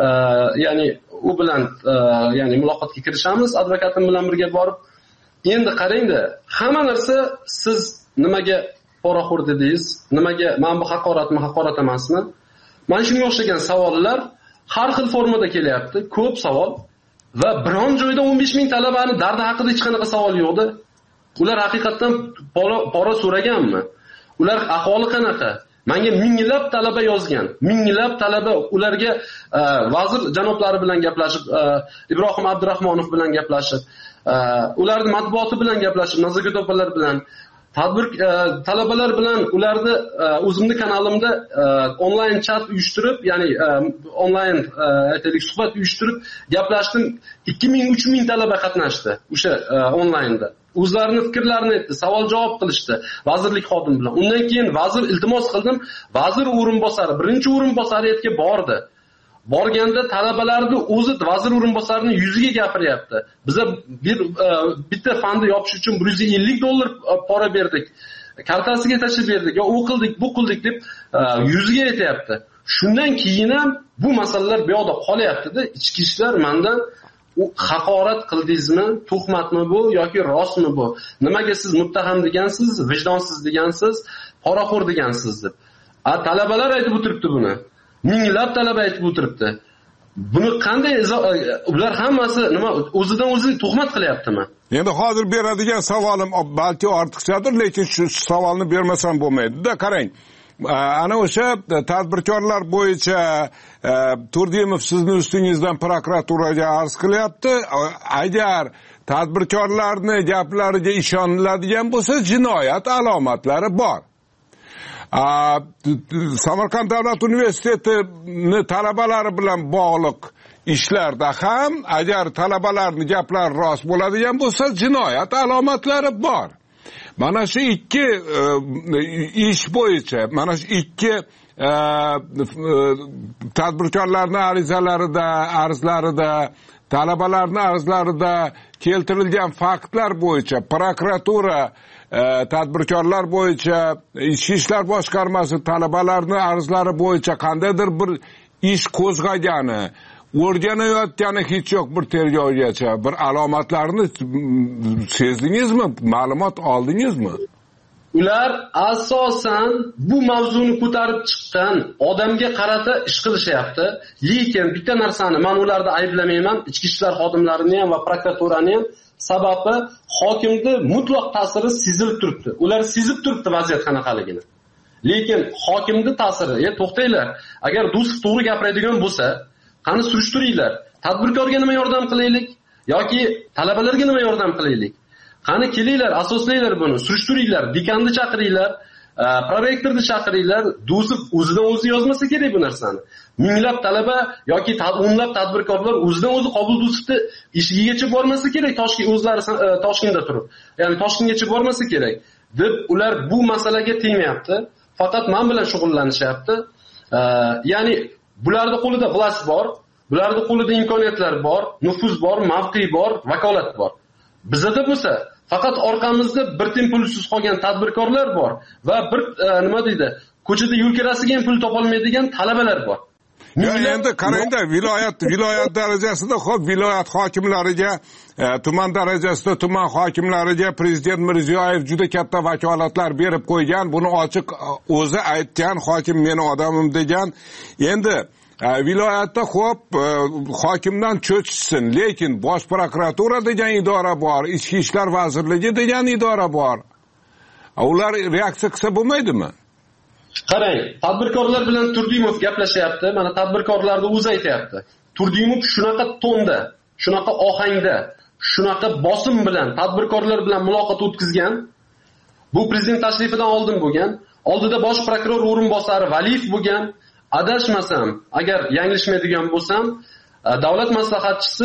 ya'ni u bilan ya'ni muloqotga kirishamiz, advokatim bilan birga borib. Endi qarangda, hamma narsa siz nimaga poraxo'r dedingiz, nimaga men bu haqoratmi, haqorat emasmi? Mana shunga o'xshagan savollar har xil formada kelyapti, ko'p savol va biron joyda o'n besh ming talabani dardi haqida hech qanaqa savol yo'qdi. Ular haqiqatan pora so'raganmi? Ular ahvoli qanaqa? Menga minglab talaba yozgan. Minglab talaba ularga vazir janoblari bilan gaplashib, Ibrohim Abdurahmonov bilan gaplashib, ularning matbuoti bilan gaplashib, Nazargul opalar bilan, tadbir talabalar bilan ularni o'zimning kanalimda onlayn chat uyushtirib, ya'ni onlayn aytaylik suhbat uyushtirib gaplashdim. ikki ming uch ming talaba qatnashdi o'sha onlaynda. O'zlarining fikrlarini aytdi, savol javob qilishdi vazirlik xodimi bilan. Undan keyin vazir iltimos qildim, vazir o'rinbosari, birinchi o'rinbosari yerga bordi. Borganda talabalarni o'zi vazir o'rinbosarining yuziga gapiryapti. Biza bir bitta fanda yopish uchun bir yuz ellik dollar pora berdik. Kartasiga tashib berdik, yo o'qildik, bu qildik deb yuziga aytayapti. Shundan keyin ham bu masalalar bu yoqda qolyapti-da, ichki ishlar mendan u haqorat qildingizmi, tuhmatmi bu yoki rostmi bu? Nimaga siz muttaham degansiz, vijdonsiz degansiz, poraxo'r degansiz deb. A talabalar aytib o'tiribdi buni. Minglab talaba aytib o'tiribdi. Buni qanday ular hammasi nima o'zidan o'zi tuhmat qilyaptimi? Endi hozir beradigan savolim balki ortiqchadir, lekin shu savolni bermasam bo'lmaydi-da. Qarang. Ana o'sha tadbirkorlar bo'yicha Turdimov sizning ustingizdan prokuraturaga arz qilyapti. Agar tadbirkorlarning gaplariga ishoniladigan bo'lsa, jinoyat alomatlari bor. Samarqand davlat universitetini talabalari bilan bog'liq ishlarda ham agar talabalarning gaplari rost bo'ladigan bo'lsa, jinoyat alomatlari bor. Mana shu ikki ish bo'yicha, mana shu ikki tadbirkorlarning arizalarida, arzlarida, talabalarning arzlarida keltirilgan faktlar bo'yicha prokuratura tadbirkorlar bo'yicha, ichki ishlar boshqarmasi talabalarning arzlari bo'yicha qandaydir bir ish qo'zg'agani, o'rganayotgani hech yo'q bir tergovgacha bir alomatlarni sezdingizmi? Ma'lumot oldingizmi? Ular asosan bu mavzuni ko'tarib chiqqan odamga qarata ish qilishyapti. Lekin bitta narsani men ularni ayblamayman, ichki ishlar xodimlarini ham va prokuraturani ham. Sababi hokimning mutlaq ta'siri sezilib turibdi. Ular sezib turibdi vaziyat qanaqaligini. Lekin hokimning ta'siri, "E, to'xtanglar. Agar Dusov to'g'ri gapiradigan bo'lsa, qani surishtiringlar. Tadbirkorga nima yordam qilaylik yoki talabalarga nima yordam qilaylik? Qani kelinglar, asoslanglar buni, surishtiringlar, dekanni chaqiringlar, prorektorni chaqiringlar." Dusov o'zidan o'zi yozmasa kerak bu narsani. Minglab talaba yoki o'nlab tadbirkorlar o'zidan o'zi Qobul Dusovni ishigacha bormasa kerak, Toshkent o'zlari Toshkentda turib. Ya'ni Toshkentgacha bormasa kerak deb ular bu masalaga tegmayapti. Faqat men bilan shug'ullanishyapti. Ya'ni bularning qo'lida vlast bor, bularning qo'lida imkoniyatlar bor, nufuz bor, mavqe bor, vakolat bor. Bizda bo'lsa faqat orqamizda bir tiyin pulsiz qolgan tadbirkorlar bor va bir nima deydi, ko'chada yo'l kirasiga ham pul topolmaydigan talabalar bor. Ya endi qarangda, viloyat viloyat darajasida xo'p, viloyat hokimlariga, tuman darajasida tuman hokimlariga prezident Mirziyoyev juda katta vakolatlar berib qo'ygan. Buni ochiq o'zi aytgan, hokim meni odamim degan. Endi viloyatda xo'p, hokimdan cho'chishsin, lekin bosh prokuratura degan idora bor, ichki ishlar vazirligi degan idora bor. Ular reaksiya qilsa bo'lmaydimi? Qarang, tadbirkorlar bilan Turdimov gaplashyapti. Mana tadbirkorlarni o'zi aytayapti. Turdimov shunaqa tonda, shunaqa ohangda, shunaqa bosim bilan tadbirkorlar bilan muloqot o'tkazgan. Bu prezident tashrifidan oldin bo'lgan. Oldida bosh prokuror o'rinbosari Valiyev bo'lgan. Adashmasam, agar yanglishmaydigan bo'lsam, davlat maslahatchisi,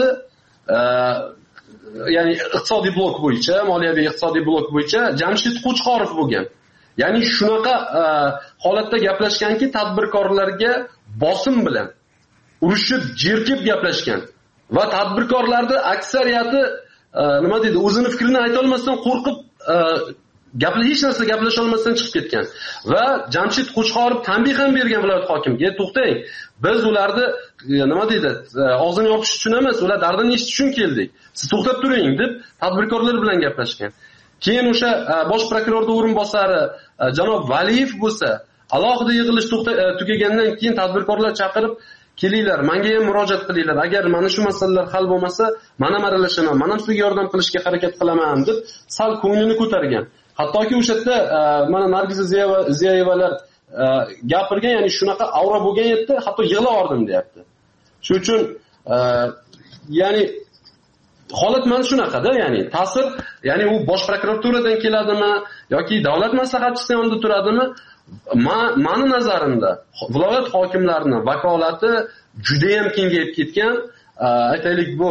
ya'ni iqtisodiy blok bo'yicha, moliyaviy iqtisodiy blok bo'yicha Jamshid Qo'chqorov bo'lgan. Ya'ni shunaqa holatda gaplashganki, tadbirkorlarga bosim bilan urushib, jerkib gaplashgan va tadbirkorlarning aksariyati nima deydi, o'zini fikrini ayta olmasdan qo'rqib, gapli hech narsa gaplasha olmasdan chiqib ketgan. Va Jamshid Qo'chqorov tanbih ham bergan viloyat hokimiga, "To'xtang, biz ularni nima deydi, og'zini yopish uchun emas, ular dardini eshitish uchun keldik. Siz to'xtab turing" deb tadbirkorlar bilan gaplashgan. Keyin o'sha bosh prokurorning o'rinbosari janob Valiyev bo'lsa, alohida yig'ilish tugagandan keyin tadbirkorlar chaqirib, "Kelinglar, menga ham murojaat qilinglar. Agar mana shu masalalar hal bo'lmasa, men ham aralashaman, men ham sizga yordam qilishga harakat qilaman" deb sal ko'nglini ko'targan. Hattoki o'sha yerda mana Nargiza Ziyoyevalar gapirgan, ya'ni shunaqa avro bo'lgan edi, hatto yig'lavordim deyapti. Shuning uchun ya'ni holat mana shunaqada, ya'ni ta'sir, ya'ni u bosh prokuraturadan keladimi yoki davlat maslahatchisi yonida turadimi? Mani nazarimda viloyat hokimlarining vakolati juda ham kengayib ketgan. Aytaylik, bu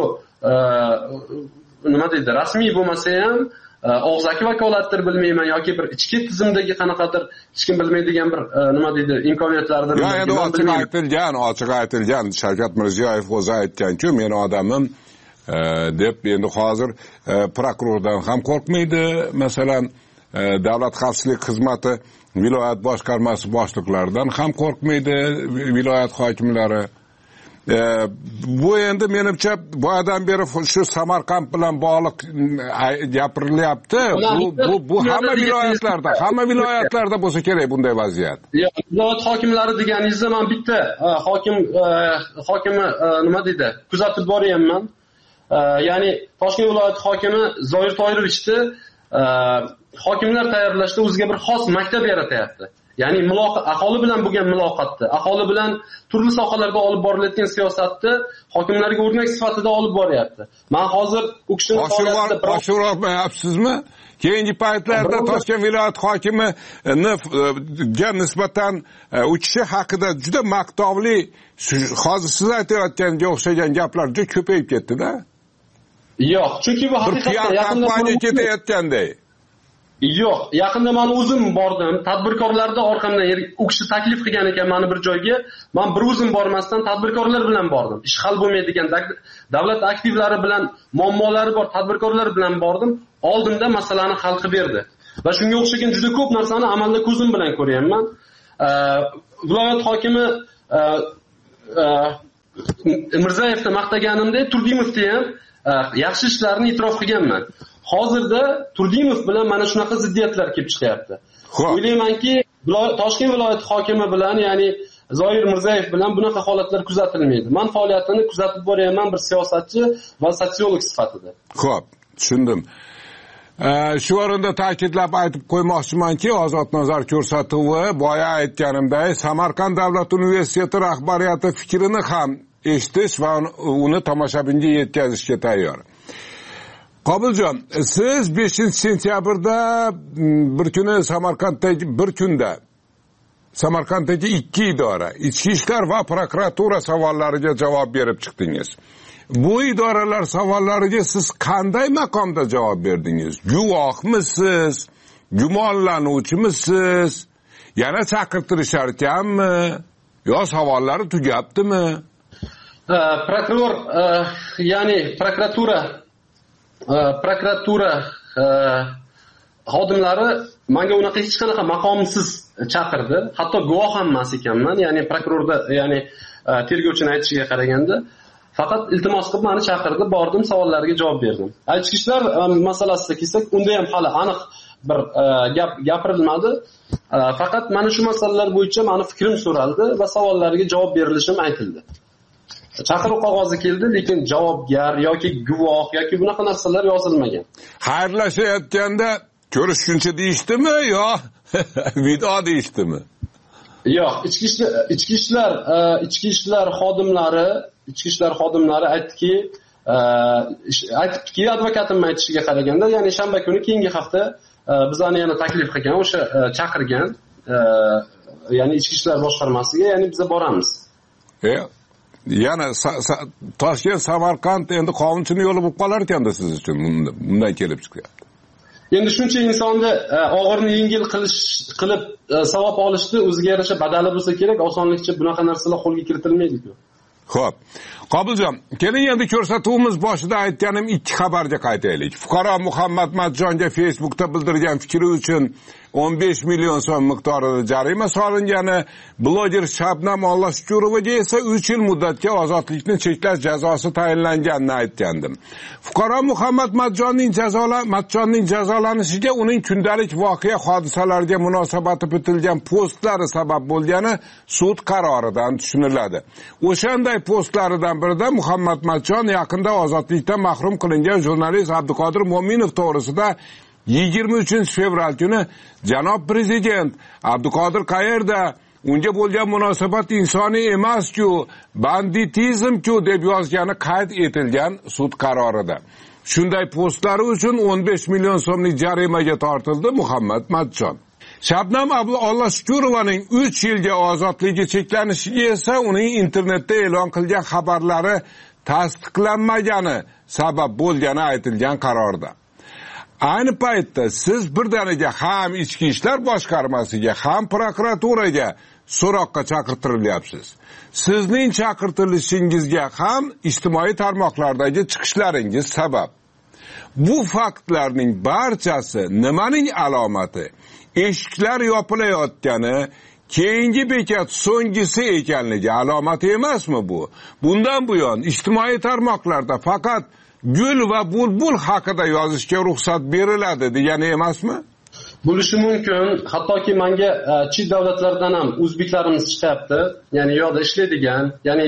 nima deydi, rasmiy bo'lmasa ham og'zaki vakolatdir bilmayman yoki bir ichki tizimdagi qanaqadir hech kim bilmaydigan bir nima deydi, imkoniyatlardir. Ya endi ochiq aytilgan, ochiq aytilgan. Shavkat Mirziyoyev o'zi aytgan-ku, "Men odamim" deb. Endi hozir prokurordan ham qo'rqmaydi. Masalan, davlat xavfsizlik xizmati viloyat boshqarmasi boshliqlaridan ham qo'rqmaydi viloyat hokimlari. Bu endi menimcha boyadan beri shu Samarqand bilan bog'liq gapirilyapti. Bu bu bu hamma viloyatlarda, hamma viloyatlarda bo'lsa kerak bunday vaziyat. Yo'q, viloyat hokimlari deganingizda men bitta hokim hokimi nima deydi, kuzatib boryapman. Ya'ni Toshkent viloyati hokimi Zoir Toyirovichni hokimlar tayyorlashda o'ziga bir xos maktab yaratyapti. Ya'ni muloqot, aholi bilan bo'lgan muloqotda, aholi bilan turli sohalarda olib borilayotgan siyosatni hokimlarga o'rnak sifatida olib boryapti. Men hozir u kishini faoliyatida oshirib olmayapsizmi? Keyingi paytlarda Toshkent viloyat hokimiga nisbatan u kishi haqida juda maqtovli, hozir siz aytayotganga o'xshagan gaplar juda ko'payib ketdi-da. Yo'q, chunki bu haqiqatdan yaqinda ketayotganday. Yo'q, yaqinda men o'zim bordim, tadbirkorlarda orqamdan u kishi taklif qilgan ekan meni bir joyga, men bir o'zim bormasdan tadbirkorlar bilan bordim. Ish hal bo'lmaydigan davlat aktivlari bilan muammolari bor tadbirkorlar bilan bordim, oldimda masalani hal qilib berdi. Va shunga o'xshagan juda ko'p narsani amalda ko'zim bilan ko'ryapman. Viloyat hokimi Mirzayevni maqtaganimda Turdimovni ham yaxshi ishlarni e'tirof qilganman. Hozirda Turdimov bilan mana shunaqa ziddiyatlar kelib chiqyapti. O'ylaymanki, Toshkent viloyati hokimi bilan, ya'ni Zoir Mirzayev bilan bunaqa holatlar kuzatilmaydi. Men faoliyatini kuzatib boryapman bir siyosatchi va sotsiolog sifatida. Xo'p, tushundim. Shu o'rinda ta'kidlab aytib qo'ymoqchimanki, ozod nazar ko'rsatuvi boya aytganimdek, Samarqand davlat universiteti rahbariyati fikrini ham eshitish va uni tomoshabinga yetkazishga tayyor. Qobiljon, siz beshinchi sentyabrda bir kuni Samarqanddagi bir kunda Samarqanddagi ikki idora, ichki ishlar va prokuratura savollariga javob berib chiqdingiz. Bu idoralar savollariga siz qanday maqomda javob berdingiz? Guvohmisiz? Gumonlanuvchimisiz? Yana chaqirtirishar ekanmi? Yo savollari tugabdimi? Prokuror, ya'ni prokuratura prokuratura xodimlari menga unaqa hech qanaqa maqomsiz chaqirdi. Hatto guvoh ham emas ekanman, ya'ni prokurorda, ya'ni tergovchining aytishiga qaraganda, faqat iltimos qilib meni chaqirdi, bordim, savollariga javob berdim. Ichki ishlar masalasiga kelsak, unda ham hali aniq bir gap gapirilmadi. Faqat mana shu masalalar bo'yicha meni fikrim so'raldi va savollariga javob berilishim aytildi. Chaqiruv qog'ozi keldi, lekin javobgar yoki guvoh yoki bunaqa narsalar yozilmagan. Xayrlashayotganda ko'rishguncha deyishdimi yo vido deyishdimi? Yo'q, ichki ishlar ichki ishlar ichki ishlar xodimlari, ichki ishlar xodimlari aytdiki, aytibdiki, advokatim aytishiga qaraganda, ya'ni shanba kuni keyingi hafta bizani yana taklif qilgan, o'sha chaqirgan, ya'ni ichki ishlar boshqarmasiga, ya'ni biz boramiz. E Yana Toshkent Samarqand endi qonunchining yo'li bo'lib qolar ekanda siz uchun bundan kelib chiqyapti. Endi shuncha insonni og'irni yengil qilish qilib savob olishni o'ziga yarasha badali bo'lsa kerak, osonlikcha bunaqa narsalar qo'lga kiritilmaydi-ku. Xo'p. Qobiljon, keling endi ko'rsatuvimiz boshida aytganim ikki xabarga qaytaylik. Fuqaro Muhammad Matjonga Facebookda bildirgan fikri uchun o'n besh million so'm miqdorida jarima solingani, bloger Shabnam Ollashukurovaga esa uch yil muddatga ozodlikni cheklash jazosi tayinlanganini aytgandim. Fuqaro Muhammad Matjonning jazola Matjonning jazolanishiga uning kundalik voqea hodisalarga munosabati bitilgan postlari sabab bo'lgani sud qaroridan tushuniladi. O'shanday postlaridan birida Muhammad Matjon yaqinda ozodlikdan mahrum qilingan jurnalist Abduqodir Mo'minov to'g'risida yigirma uchinchi fevral kuni janob prezident Abduqodir qayerda, unga bo'lgan munosabat insoniy emas-ku, banditizm-ku deb yozgani qayd etilgan sud qarorida. Shunday postlari uchun o'n besh million so'mlik jarimaga tortildi Muhammad Matjon. Shabnam Ollashukurovaning uch yilga ozodligi cheklanishiga esa uning internetda e'lon qilgan xabarlari tasdiqlanmagani sabab bo'lgani aytilgan qarorda. Ayni paytda siz birdaniga ham ichki ishlar boshqarmasiga, ham prokuraturaga so'roqqa chaqirtirilyapsiz. Sizning chaqirtirishingizga ham ijtimoiy tarmoqlardagi chiqishlaringiz sabab. Bu faktlarning barchasi nimaning alomati? Eshiklar yopilayotgani, keyingi bekat so'nggisi ekanligi alomati emasmi bu? Bundan buyon ijtimoiy tarmoqlarda faqat gul va bulbul haqida yozishga ruxsat beriladi degani emasmi? Bo'lishi mumkin. Hattoki menga chet davlatlardan ham o'zbeklarimiz chiqyapti. Ya'ni yo'da ishlaydigan, ya'ni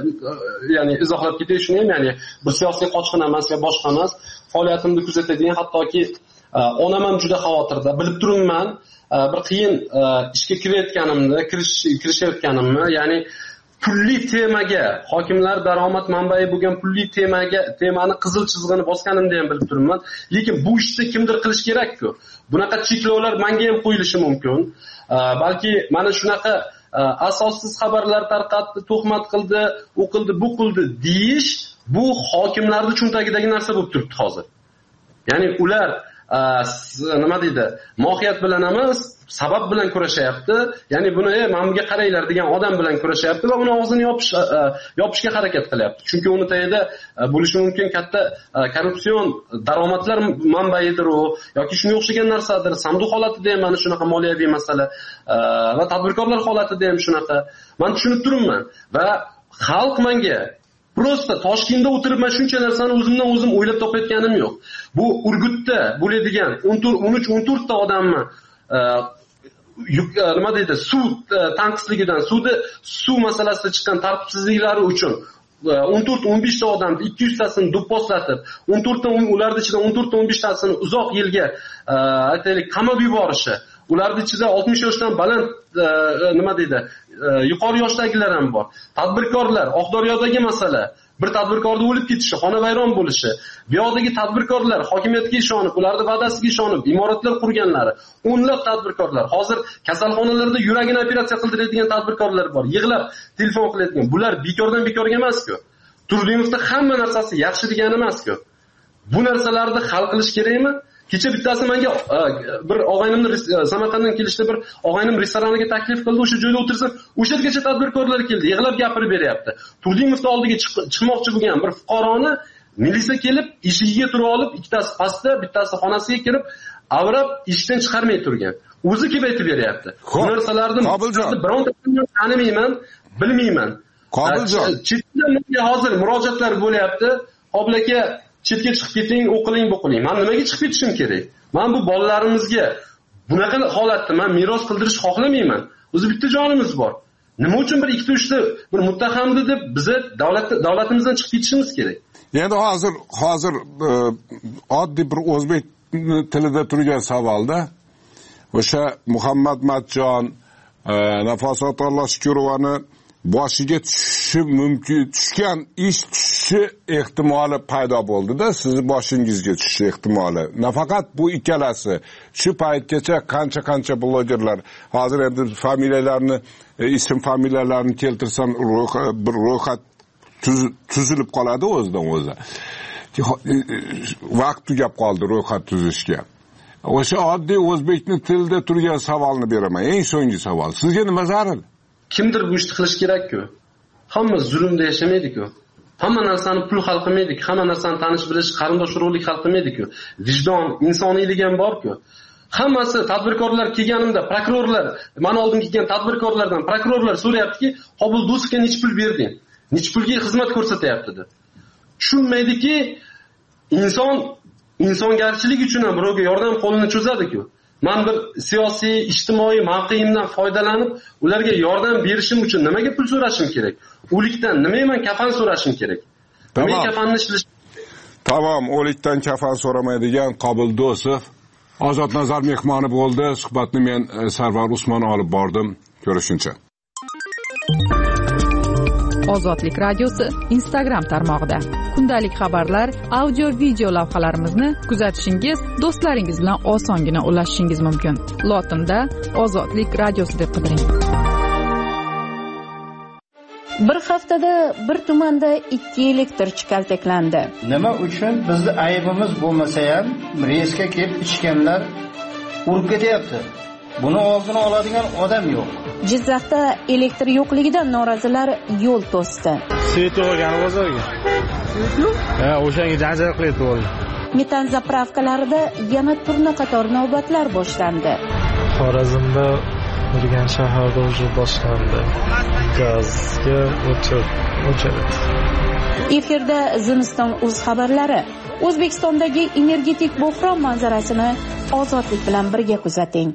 ya'ni izohlab ketay shuni ham, ya'ni bu siyosiy qochqin emas, boshqa emas, faoliyatimni kuzatadigan, hattoki onam ham juda xavotirda, bilib turibman. Bir qiyin ishga kirayotganimda, kirish kirishayotganimni, ya'ni pulli temaga, hokimlar daromad manbai bo'lgan pulli temaga, temani qizil chizig'ini bosganimda ham bilib turibman. Lekin bu ishni kimdir qilish kerak-ku. Bunaqa cheklovlar menga ham qo'yilishi mumkin. Balki mana shunaqa asossiz xabarlar tarqatdi, tuhmat qildi, u qildi, bu qildi deyish, bu hokimlarning cho'ntagidagi narsa bo'lib turibdi hozir. Ya'ni ular nima deydi, mohiyat bilan emas, sabab bilan kurashyapti. Ya'ni buni "Ey, men bunga qaranglar" degan odam bilan kurashyapti va uni og'zini yopish yopishga harakat qilyapti. Chunki uni tagida bo'lishi mumkin katta korrupsion daromadlar manbaidir u yoki shunga o'xshagan narsadir. Sanduq holatida ham mana shunaqa moliyaviy masala va tadbirkorlar holatida ham shunaqa. Men tushunib turibman va xalq menga prosta Toshkentda o'tirib men shuncha narsani o'zimdan o'zim o'ylab topayotganim yo'q. Bu Urgutda bo'ladigan o'n uch o'n to'rt ta odamni nima deydi, suv tanqisligidan, suvni suv masalasida chiqqan tartibsizliklari uchun o'n to'rt o'n besh ta odamni ikki yuz tasini do'pposlatib, o'n to'rt ta ularning ichidan o'n to'rt o'n besh tasini uzoq yilga aytaylik qamab yuborishi, ularning ichida oltmish yoshdan baland nima deydi, yuqori yoshdagilar ham bor. Tadbirkorlar, Oqdaryodagi masala, bir tadbirkorning o'lib ketishi, xonavayron bo'lishi, bu yoqdagi tadbirkorlar hokimiyatga ishonib, ularning va'dasiga ishonib, imoratlar qurganlari, o'nlab tadbirkorlar, hozir kasalxonalarda yuragini operatsiya qildiradigan tadbirkorlar bor, yig'lab telefon qiladigan. Bular bekordan bekorga emas-ku. Turdimovda hamma narsasi yaxshi degani emas-ku. Bu narsalarni hal qilish kerakmi? Kecha bittasi menga bir og'aynimni Samarqanddan kelishda bir og'aynim restoraniga taklif qildi, o'sha joyda o'tirsam, o'sha yergacha tadbirkorlar keldi, yig'lab gapirib beryapti. Turdimovning oldiga chiqmoqchi bo'lgan bir fuqaroni militsiya kelib, eshigiga turib olib, ikkitasi pastda, bittasi xonasiga kirib, avrab ishdan chiqarmay turgan. O'zi kelib aytib beryapti. Bu narsalarni birontasini tanimayman, bilmayman. Qobiljon, chetda hozir murojaatlar bo'lyapti. Qobil aka, chetga chiqib keting, o'qiling, bu qiling. Men nimaga chiqib ketishim kerak? Men bu bolalarimizga bunaqa holatda men meros qildirish xohlamayman. O'zi bitta jonimiz bor. Nima uchun bir ikkita uchta bir muttahamdi deb biz davlat davlatimizdan chiqib ketishimiz kerak? Endi hozir hozir oddiy bir o'zbek tilida turgan savolda o'sha Muhammad Matjon, Nafosat Alloshkurovani boshiga tushishi mumkin, tushgan ish tushishi ehtimoli paydo bo'ldi-da, sizni boshingizga tushishi ehtimoli. Nafaqat bu ikkalasi, shu paytgacha qancha-qancha blogerlar, hozir endi familiyalarni, ism familiyalarni keltirsam, bir ro'yxat tuzilib qoladi o'zidan o'zi. Vaqt tugab qoldi ro'yxat tuzishga. O'sha oddiy o'zbekning tilida turgan savolni beraman. Eng so'nggi savol. Sizga nima zarur? Kimdir bu ishni qilish kerak-ku. Hamma zulmda yashamaydi-ku. Hamma narsani pul hal qilmaydi, hamma narsani tanish bilish, qarindosh urug'lik hal qilmaydi-ku. Vijdon, insoniylik ham bor-ku. Hammasi tadbirkorlar kelganimda, prokurorlar, men oldin kelgan tadbirkorlardan prokurorlar so'rayaptiki, Qobul Do'stovga nech pul berding? Nech pulga xizmat ko'rsatyapti deb. Tushunmaydiki, inson insongarchilik uchun ham birovga yordam qo'lini cho'zadi-ku. Men bir siyosiy, ijtimoiy mavqeimdan foydalanib, ularga yordam berishim uchun nimaga pul so'rashim kerak? O'likdan nimaga men kafan so'rashim kerak? Nimaga kafanni ishlash? Tamam, o'likdan kafan so'ramaydigan Qobul Do'stov Ozod Nazar mehmoni bo'ldi. Suhbatni men Sarvar Usmon olib bordim. Ko'rishguncha. Ozodlik radiosi Instagram tarmog'ida kundalik xabarlar, audio, video lavhalarimizni kuzatishingiz, do'stlaringiz bilan osongina ulashishingiz mumkin. Lotinda Ozodlik radiosi deb qidiring. Bir haftada bir tumanda ikki elektrchi kaltaklandi. Nima uchun bizda aybimiz bo'lmasa ham reysga kelib ichganlar urib ketyapti. Buni oldini oladigan odam yo'q. Jizzaxda elektr yo'qligidan norozilar yo'l to'sdi. Svet yo'g'ani bozorga. Svet yo'q? Ha, o'shanga janjal qilyapti o'g'il. Metan zapravkalarida yana turna qator navbatlar boshlandi. Xorazmda Urgan shaharda o'zi boshlandi. Gazga o'chib, o'chirdi. Efirda Zimiston o'z xabarlari. O'zbekistondagi energetik bo'hron manzarasini Ozodlik bilan birga kuzating.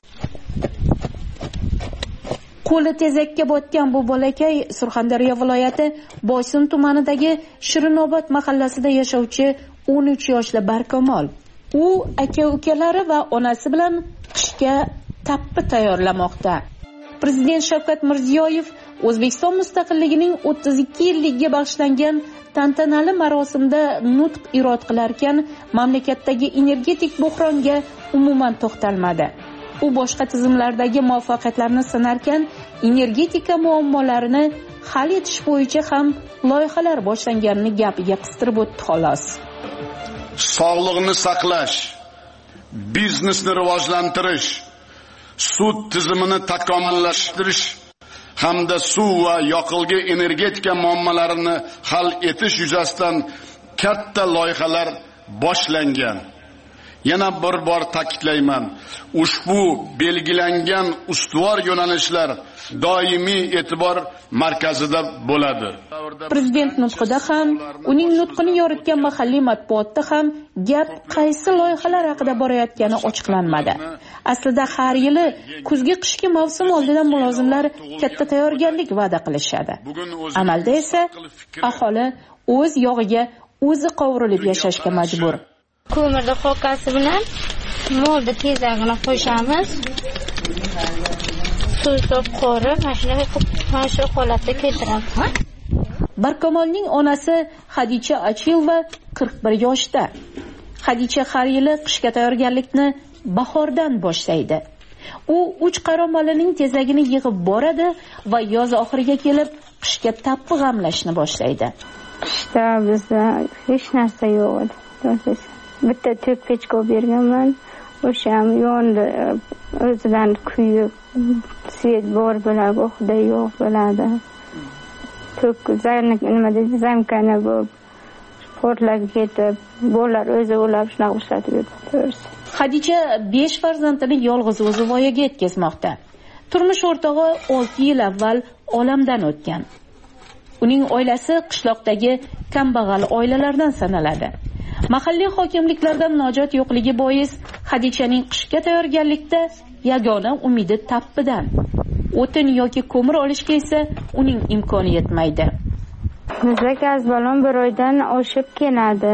Qo'li tezakka botgan bu bolakay Surxondaryo viloyati Boysun tumanidagi Shirinobod mahallasida yashovchi o'n uch yoshli Barkamol. U aka-ukalari va onasi bilan qishga tappi tayyorlamoqda. Prezident Shavkat Mirziyoyev O'zbekiston mustaqilligining o'ttiz ikki yilligiga bag'ishlangan tantanali marosimda nutq irod qilarkan, mamlakatdagi energetik buhronga umuman to'xtalmadi. U boshqa tizimlardagi muvaffaqiyatlarni sanarkan, energetika muammolarini hal etish bo'yicha ham loyihalar boshlanganini gapiga qistirib o'tdi xolos. Sog'liqni saqlash, biznesni rivojlantirish, sud tizimini takomillashtirish hamda suv va yoqilg'i energetika muammolarini hal etish yuzasidan katta loyihalar boshlangan. Yana bir bor ta'kidlayman, ushbu belgilangan ustuvor yo'nalishlar doimiy e'tibor markazida bo'ladi. Prezident nutqida ham, uning nutqini yoritgan mahalliy matbuotda ham gap qaysi loyihalar haqida borayotgani ochiqlanmadi. Aslida har yili kuzgi qishki mavsum oldidan mulozimlar katta tayyorgarlik va'da qilishadi. Amalda esa aholi o'z yog'iga o'zi qovurilib yashashga majbur. Ko'mirni xo'kasi bilan molni tezagini qo'shamiz. Suv qo'rib, mashinaga mana shu holatga keltiramiz. Barkamolning onasi Xadicha Achilova qirq bir yoshda. Xadicha har yili qishga tayyorgarlikni bahordan boshlaydi. U uch qaramolining tezagini yig'ib boradi va yoz oxiriga kelib qishga tappi g'amlashni boshlaydi. Qishda bizda hech narsa yo'q edi. Bitta to'k pechka berganman. O'sha ham yondi, o'zidan kuyib, svet bor bo'ladi, xudo yo'q bo'ladi. To'k zarni nima deydi, zamkani bo'lib, portlab ketib, bolalar o'zi o'lab shunaqa ishlatib yuribdi. Xadicha besh farzandini yolg'iz o'zi voyaga yetkazmoqda. Turmush o'rtog'i olti yil avval olamdan o'tgan. Uning oilasi qishloqdagi kambag'al oilalardan sanaladi. Mahalliy hokimliklardan najot yo'qligi bois Xadichaning qishga tayyorgarlikda yagona umidi tappidan. O'tin yoki ko'mir olishga esa uning imkoni yetmaydi. Bizda gaz balon bir oydan oshib keladi.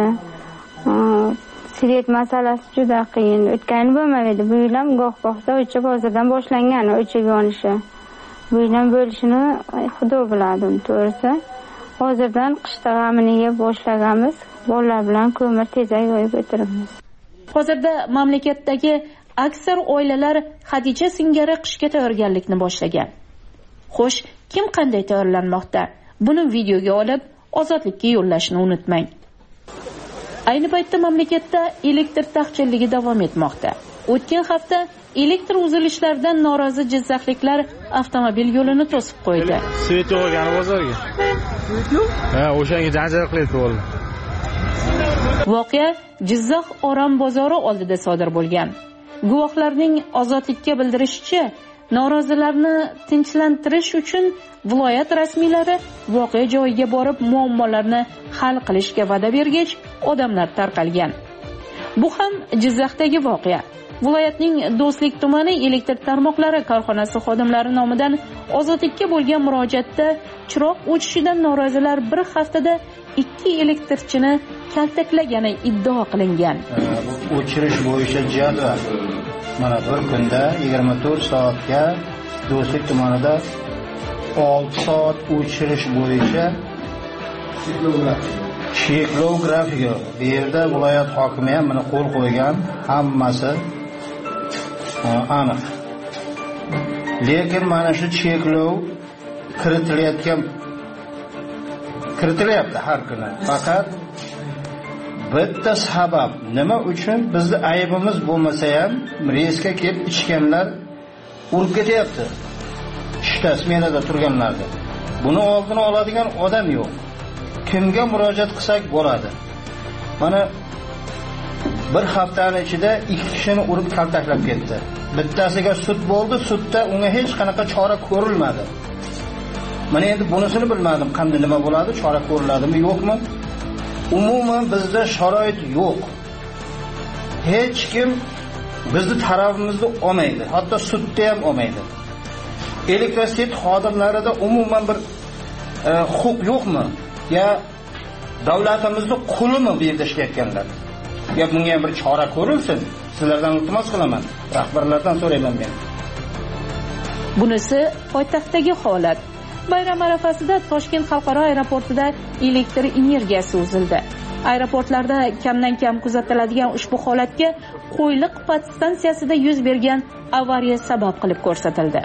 Svet masalasi juda qiyin. O'tgani bo'lmaydi. Bu yil ham goh gohda o'cha hozirdan boshlangan o'chaga olishi. Bu yil ham bo'lishini xudo biladi, to'g'risi. Hozirdan qishda g'amini yeb boshlaganmiz. Bolalar bilan ko'mir tezak yoyib o'tiribmiz. Hozirda mamlakatdagi aksar oilalar Xadicha singari qishga tayyorgarlikni boshlagan. Xo'sh, kim qanday tayyorlanmoqda? Buni videoga olib, ozodlikka yo'llashni unutmang. Ayni paytda mamlakatda elektr taqchilligi davom etmoqda. O'tgan hafta elektr uzilishlaridan norozi jizzaxliklar avtomobil yo'lini to'sib qo'ydi. Svet yo'g'ani bozorga. Svet yo'q? Ha, o'shanga janjal qilyapti bo'ldi. Voqea Jizzax Orom bozori oldida sodir bo'lgan. Guvohlarning ozodlikka bildirishicha, norozilarni tinchlantirish uchun viloyat rasmiylari voqea joyiga borib muammolarni hal qilishga va'da bergach, odamlar tarqalgan. Bu ham Jizzaxdagi voqea. Viloyatning Do'stlik tumani elektr tarmoqlari korxonasi xodimlari nomidan ozodlikka bo'lgan murojaatda chiroq o'chishidan norozilar bir haftada ikki elektrchini kaltaklagani iddao qilingan. O'chirish bo'yicha jadval mana bir kunda yigirma to'rt soatga Do'stlik tumanida olti soat o'chirish bo'yicha cheklov grafiki. Bu yerda viloyat hokimi ham buni qo'l qo'ygan, hammasi aniq. Lekin mana shu cheklov kiritilayotgan kiritilyapti har kuni. Faqat bitta sabab, nima uchun bizning aybimiz bo'lmasa ham reysga kelib ichganlar urib ketyapti. Ishda smenada turganlarda. Buni oldini oladigan odam yo'q. Kimga murojaat qilsak bo'ladi. Mana bir haftaning ichida ikki kishini urib kaltaklab ketdi. Bittasiga sud bo'ldi, sudda unga hech qanaqa chora ko'rilmadi. Mana endi bunisini bilmadim, qanday nima bo'ladi, chora ko'riladimi, yo'qmi? Umuman bizda sharoit yo'q. Hech kim bizni tarafimizni olmaydi, hatto sudda ham olmaydi. Elektrostet xodimlarida umuman bir e, huquq yo'qmi? Ya davlatimizning qulimi bu yerda ishlayotganlar? Gap bunga ham bir chora ko'rilsin. Sizlardan iltimos qilaman, rahbarlardan so'rayman men. Bunisi poytaxtdagi holat. Bayram arafasida Toshkent xalqaro aeroportida elektr energiyasi uzildi. Aeroportlarda kamdan kam kuzatiladigan ushbu holatga Qo'yliq podstansiyasida yuz bergan avariya sabab qilib ko'rsatildi.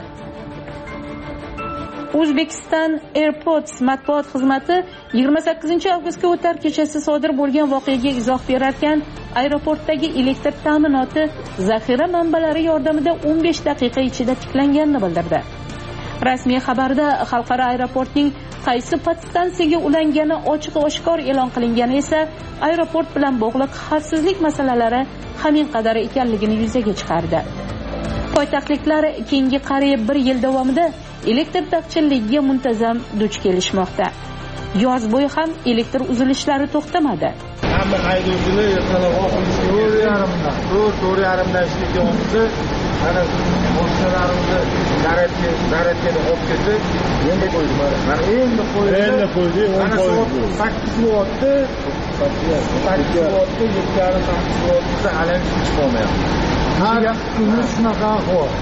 Uzbekistan Airports matbuot xizmati yigirma sakkizinchi avgustga o'tar kechasi sodir bo'lgan voqeaga izoh berarkan, aeroportdagi elektr ta'minoti zaxira manbalari yordamida o'n besh daqiqa ichida tiklanganini bildirdi. Rasmiy xabarda xalqaro aeroportning qaysi podstansiyaga ulangani ochiq-oshkor e'lon qilingani esa aeroport bilan bog'liq xavfsizlik masalalari hamin qadar ekanligini yuzaga chiqardi. Poytaxtliklar keyingi qariyb bir yil davomida elektr taqchilligiga muntazam duch kelishmoqda. Yoz bo'yi ham elektr uzilishlari to'xtamadi. Hamma haydovchilar ertalab oxirgi to'rt yarimdan to'rt yarimdan ishga o'tdi. Mana mashinalarimizni zaryadga zaryadga olib keldik. Endi qo'ydik mana. Mana endi qo'ydik. Endi qo'ydik. Mana soat sakkiz soatda sakkiz soatda yetti yarim sakkiz soatda alam chiqib qolmayapti. Har kuni shunaqa ahvol.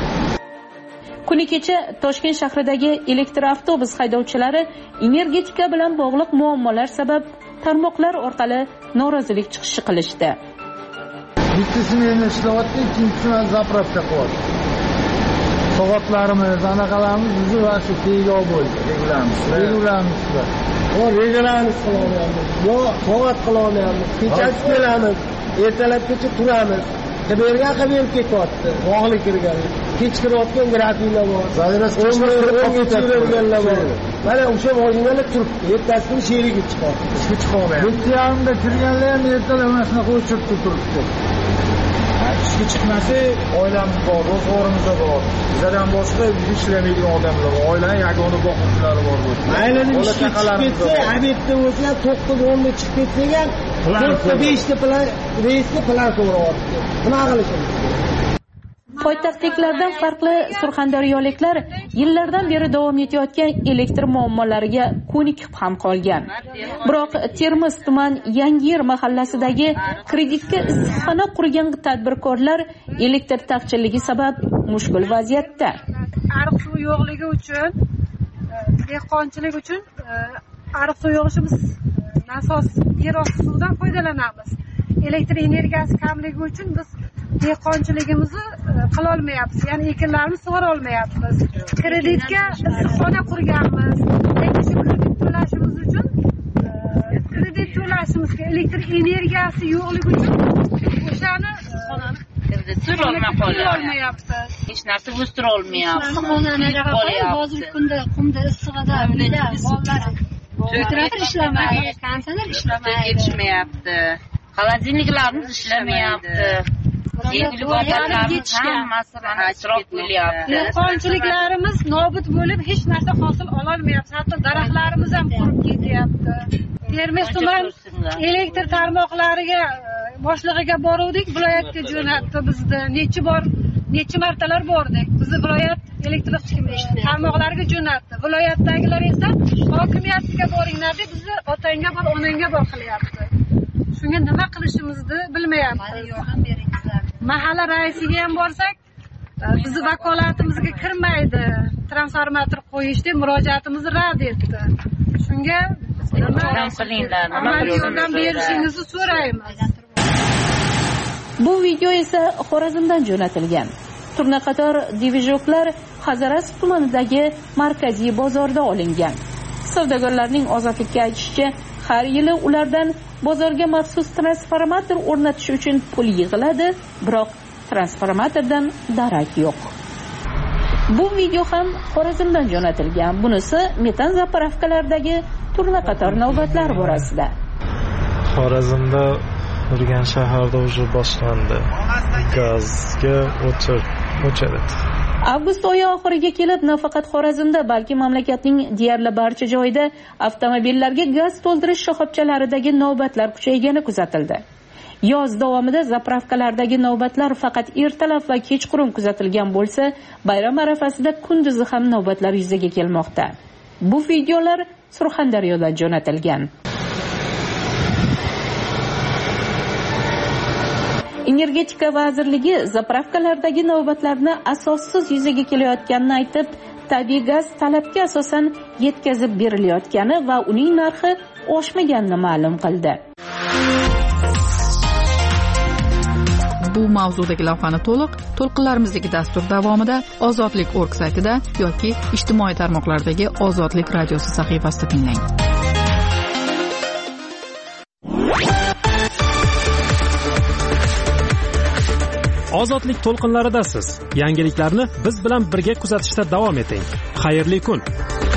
Kuni kecha Toshkent shahridagi elektr avtobus haydovchilari energetika bilan bog'liq muammolar sabab tarmoqlar orqali norozilik chiqishi qilishdi. Bittisini endi ishlayapti, ikkinchisini zapravka qilyapti. Soatlarimiz, anaqalarimiz bizni va shu tega bo'ldi. Reglamiz. Reglamiz. O reglamiz qilamiz. Yo, soat qilamiz. Kechasi kelamiz, ertalabgacha turamiz. Xabarga xabar ketyapti. Bog'lik kirgan. Kechqurayotgan grafiklar bor. Zayrastirganlar bor. Mana o'sha mashinalar turibdi. Ertasiga sherigi chiqadi. Ishga chiqolmaydi. yetti yarimda kirganlar ham ertalab mana shunaqa o'chirib turibdi. Ishga chiqmasa, oilamiz bor, ro'zg'orimiz bor. Bizdan boshqa ishlamaydigan odamlar bor. Oilaning yagona boquvchilari bor bu. Maylining ishga chiqib ketsa, obedda o'tlar to'qqiz o'nda chiqib ketsa ham to'rtta beshta bilan reysga plan so'rayapti. Nima qilishimiz? Poytaxtliklardan farqli surxondaryoliklar yillardan beri davom etayotgan elektr muammolariga ko'nikib ham qolgan. Biroq Termiz tuman Yangiyer mahallasidagi kreditga issiqxona qurgan tadbirkorlar elektr taqchilligi sabab mushkul vaziyatda. Ariq suvi yo'qligi uchun, dehqonchilik uchun ariq suvi yog'ishimiz nasos yer osti suvidan foydalanamiz. Elektr energiyasi kamligi uchun biz dehqonchiligimizni qila olmayapmiz. Ya'ni ekinlarimizni sug'ora olmayapmiz. Kreditga issiqxona qurganmiz. Lekin shu kredit to'lashimiz uchun kredit to'lashimizga elektr energiyasi yo'qligi uchun o'shani kredit olmayapmiz. Hech narsa o'stira olmayapmiz. Hozirgi kunda qumda issig'ida bolalar temperatura ishlamaydi, kondisioner ishlamaydi, yetishmayapti. Xolodilniklarimiz ishlamayapti. Dehqonchiliklarimiz nobud bo'lib hech narsa hosil ololmayapti. Hatto daraxtlarimiz ham qurib ketyapti. Termiz tuman elektr tarmoqlariga boshlig'iga boruvdik, viloyatga jo'natdi bizni. Necha bor, necha martalar bordik. Bizni viloyat elektr tarmoqlariga jo'natdi. Viloyatdagilar esa hokimiyatga boringlar deb bizni otangga bor, onangga bor qilyapti. Shunga nima qilishimizni bilmayapmiz. Yordam beringizlar. Mahalla raisiga ham borsak, bizni vakolatimizga kirmaydi. Transformator qo'yish deb murojaatimizni rad etdi. Shunga yordam qilinglar, nima yordam berishingizni so'raymiz. Bu video esa Xorazmdan jo'natilgan. Turnaqator divizhoklar Hazaras tumanidagi markaziy bozorda olingan. Savdogarlarning ozodlikka aytishicha, har yili ulardan bozorga maxsus transformator o'rnatish uchun pul yig'iladi, biroq transformatordan darak yo'q. Bu video ham Xorazmdan jo'natilgan. Bunisi metan zapravkalardagi turnaqator navbatlar borasida. Xorazmda Urgan shaharda уже boshlandi. Gazga o'chir, o'chirdi. Avgust oyi oxiriga kelib nafaqat Xorazmda, balki mamlakatning deyarli barcha joyida avtomobillarga gaz to'ldirish shoxobchalaridagi navbatlar kuchaygani kuzatildi. Yoz davomida zapravkalardagi navbatlar faqat ertalab va kechqurun kuzatilgan bo'lsa, bayram arafasida kunduzi ham navbatlar yuzaga kelmoqda. Bu videolar Surxondaryodan jo'natilgan. Energetika vazirligi zapravkalardagi navbatlarni asossiz yuzaga kelayotganini aytib, tabiiy gaz talabga asosan yetkazib berilayotgani va uning narxi oshmaganini ma'lum qildi. Bu mavzudagi lavhani to'liq to'lqinlarimizdagi dastur davomida Ozodlik org saytida yoki ijtimoiy tarmoqlardagi Ozodlik radiosi sahifasida tinglang. Ozodlik to'lqinlaridasiz. Yangiliklarni biz bilan birga kuzatishda davom eting. Xayrli kun.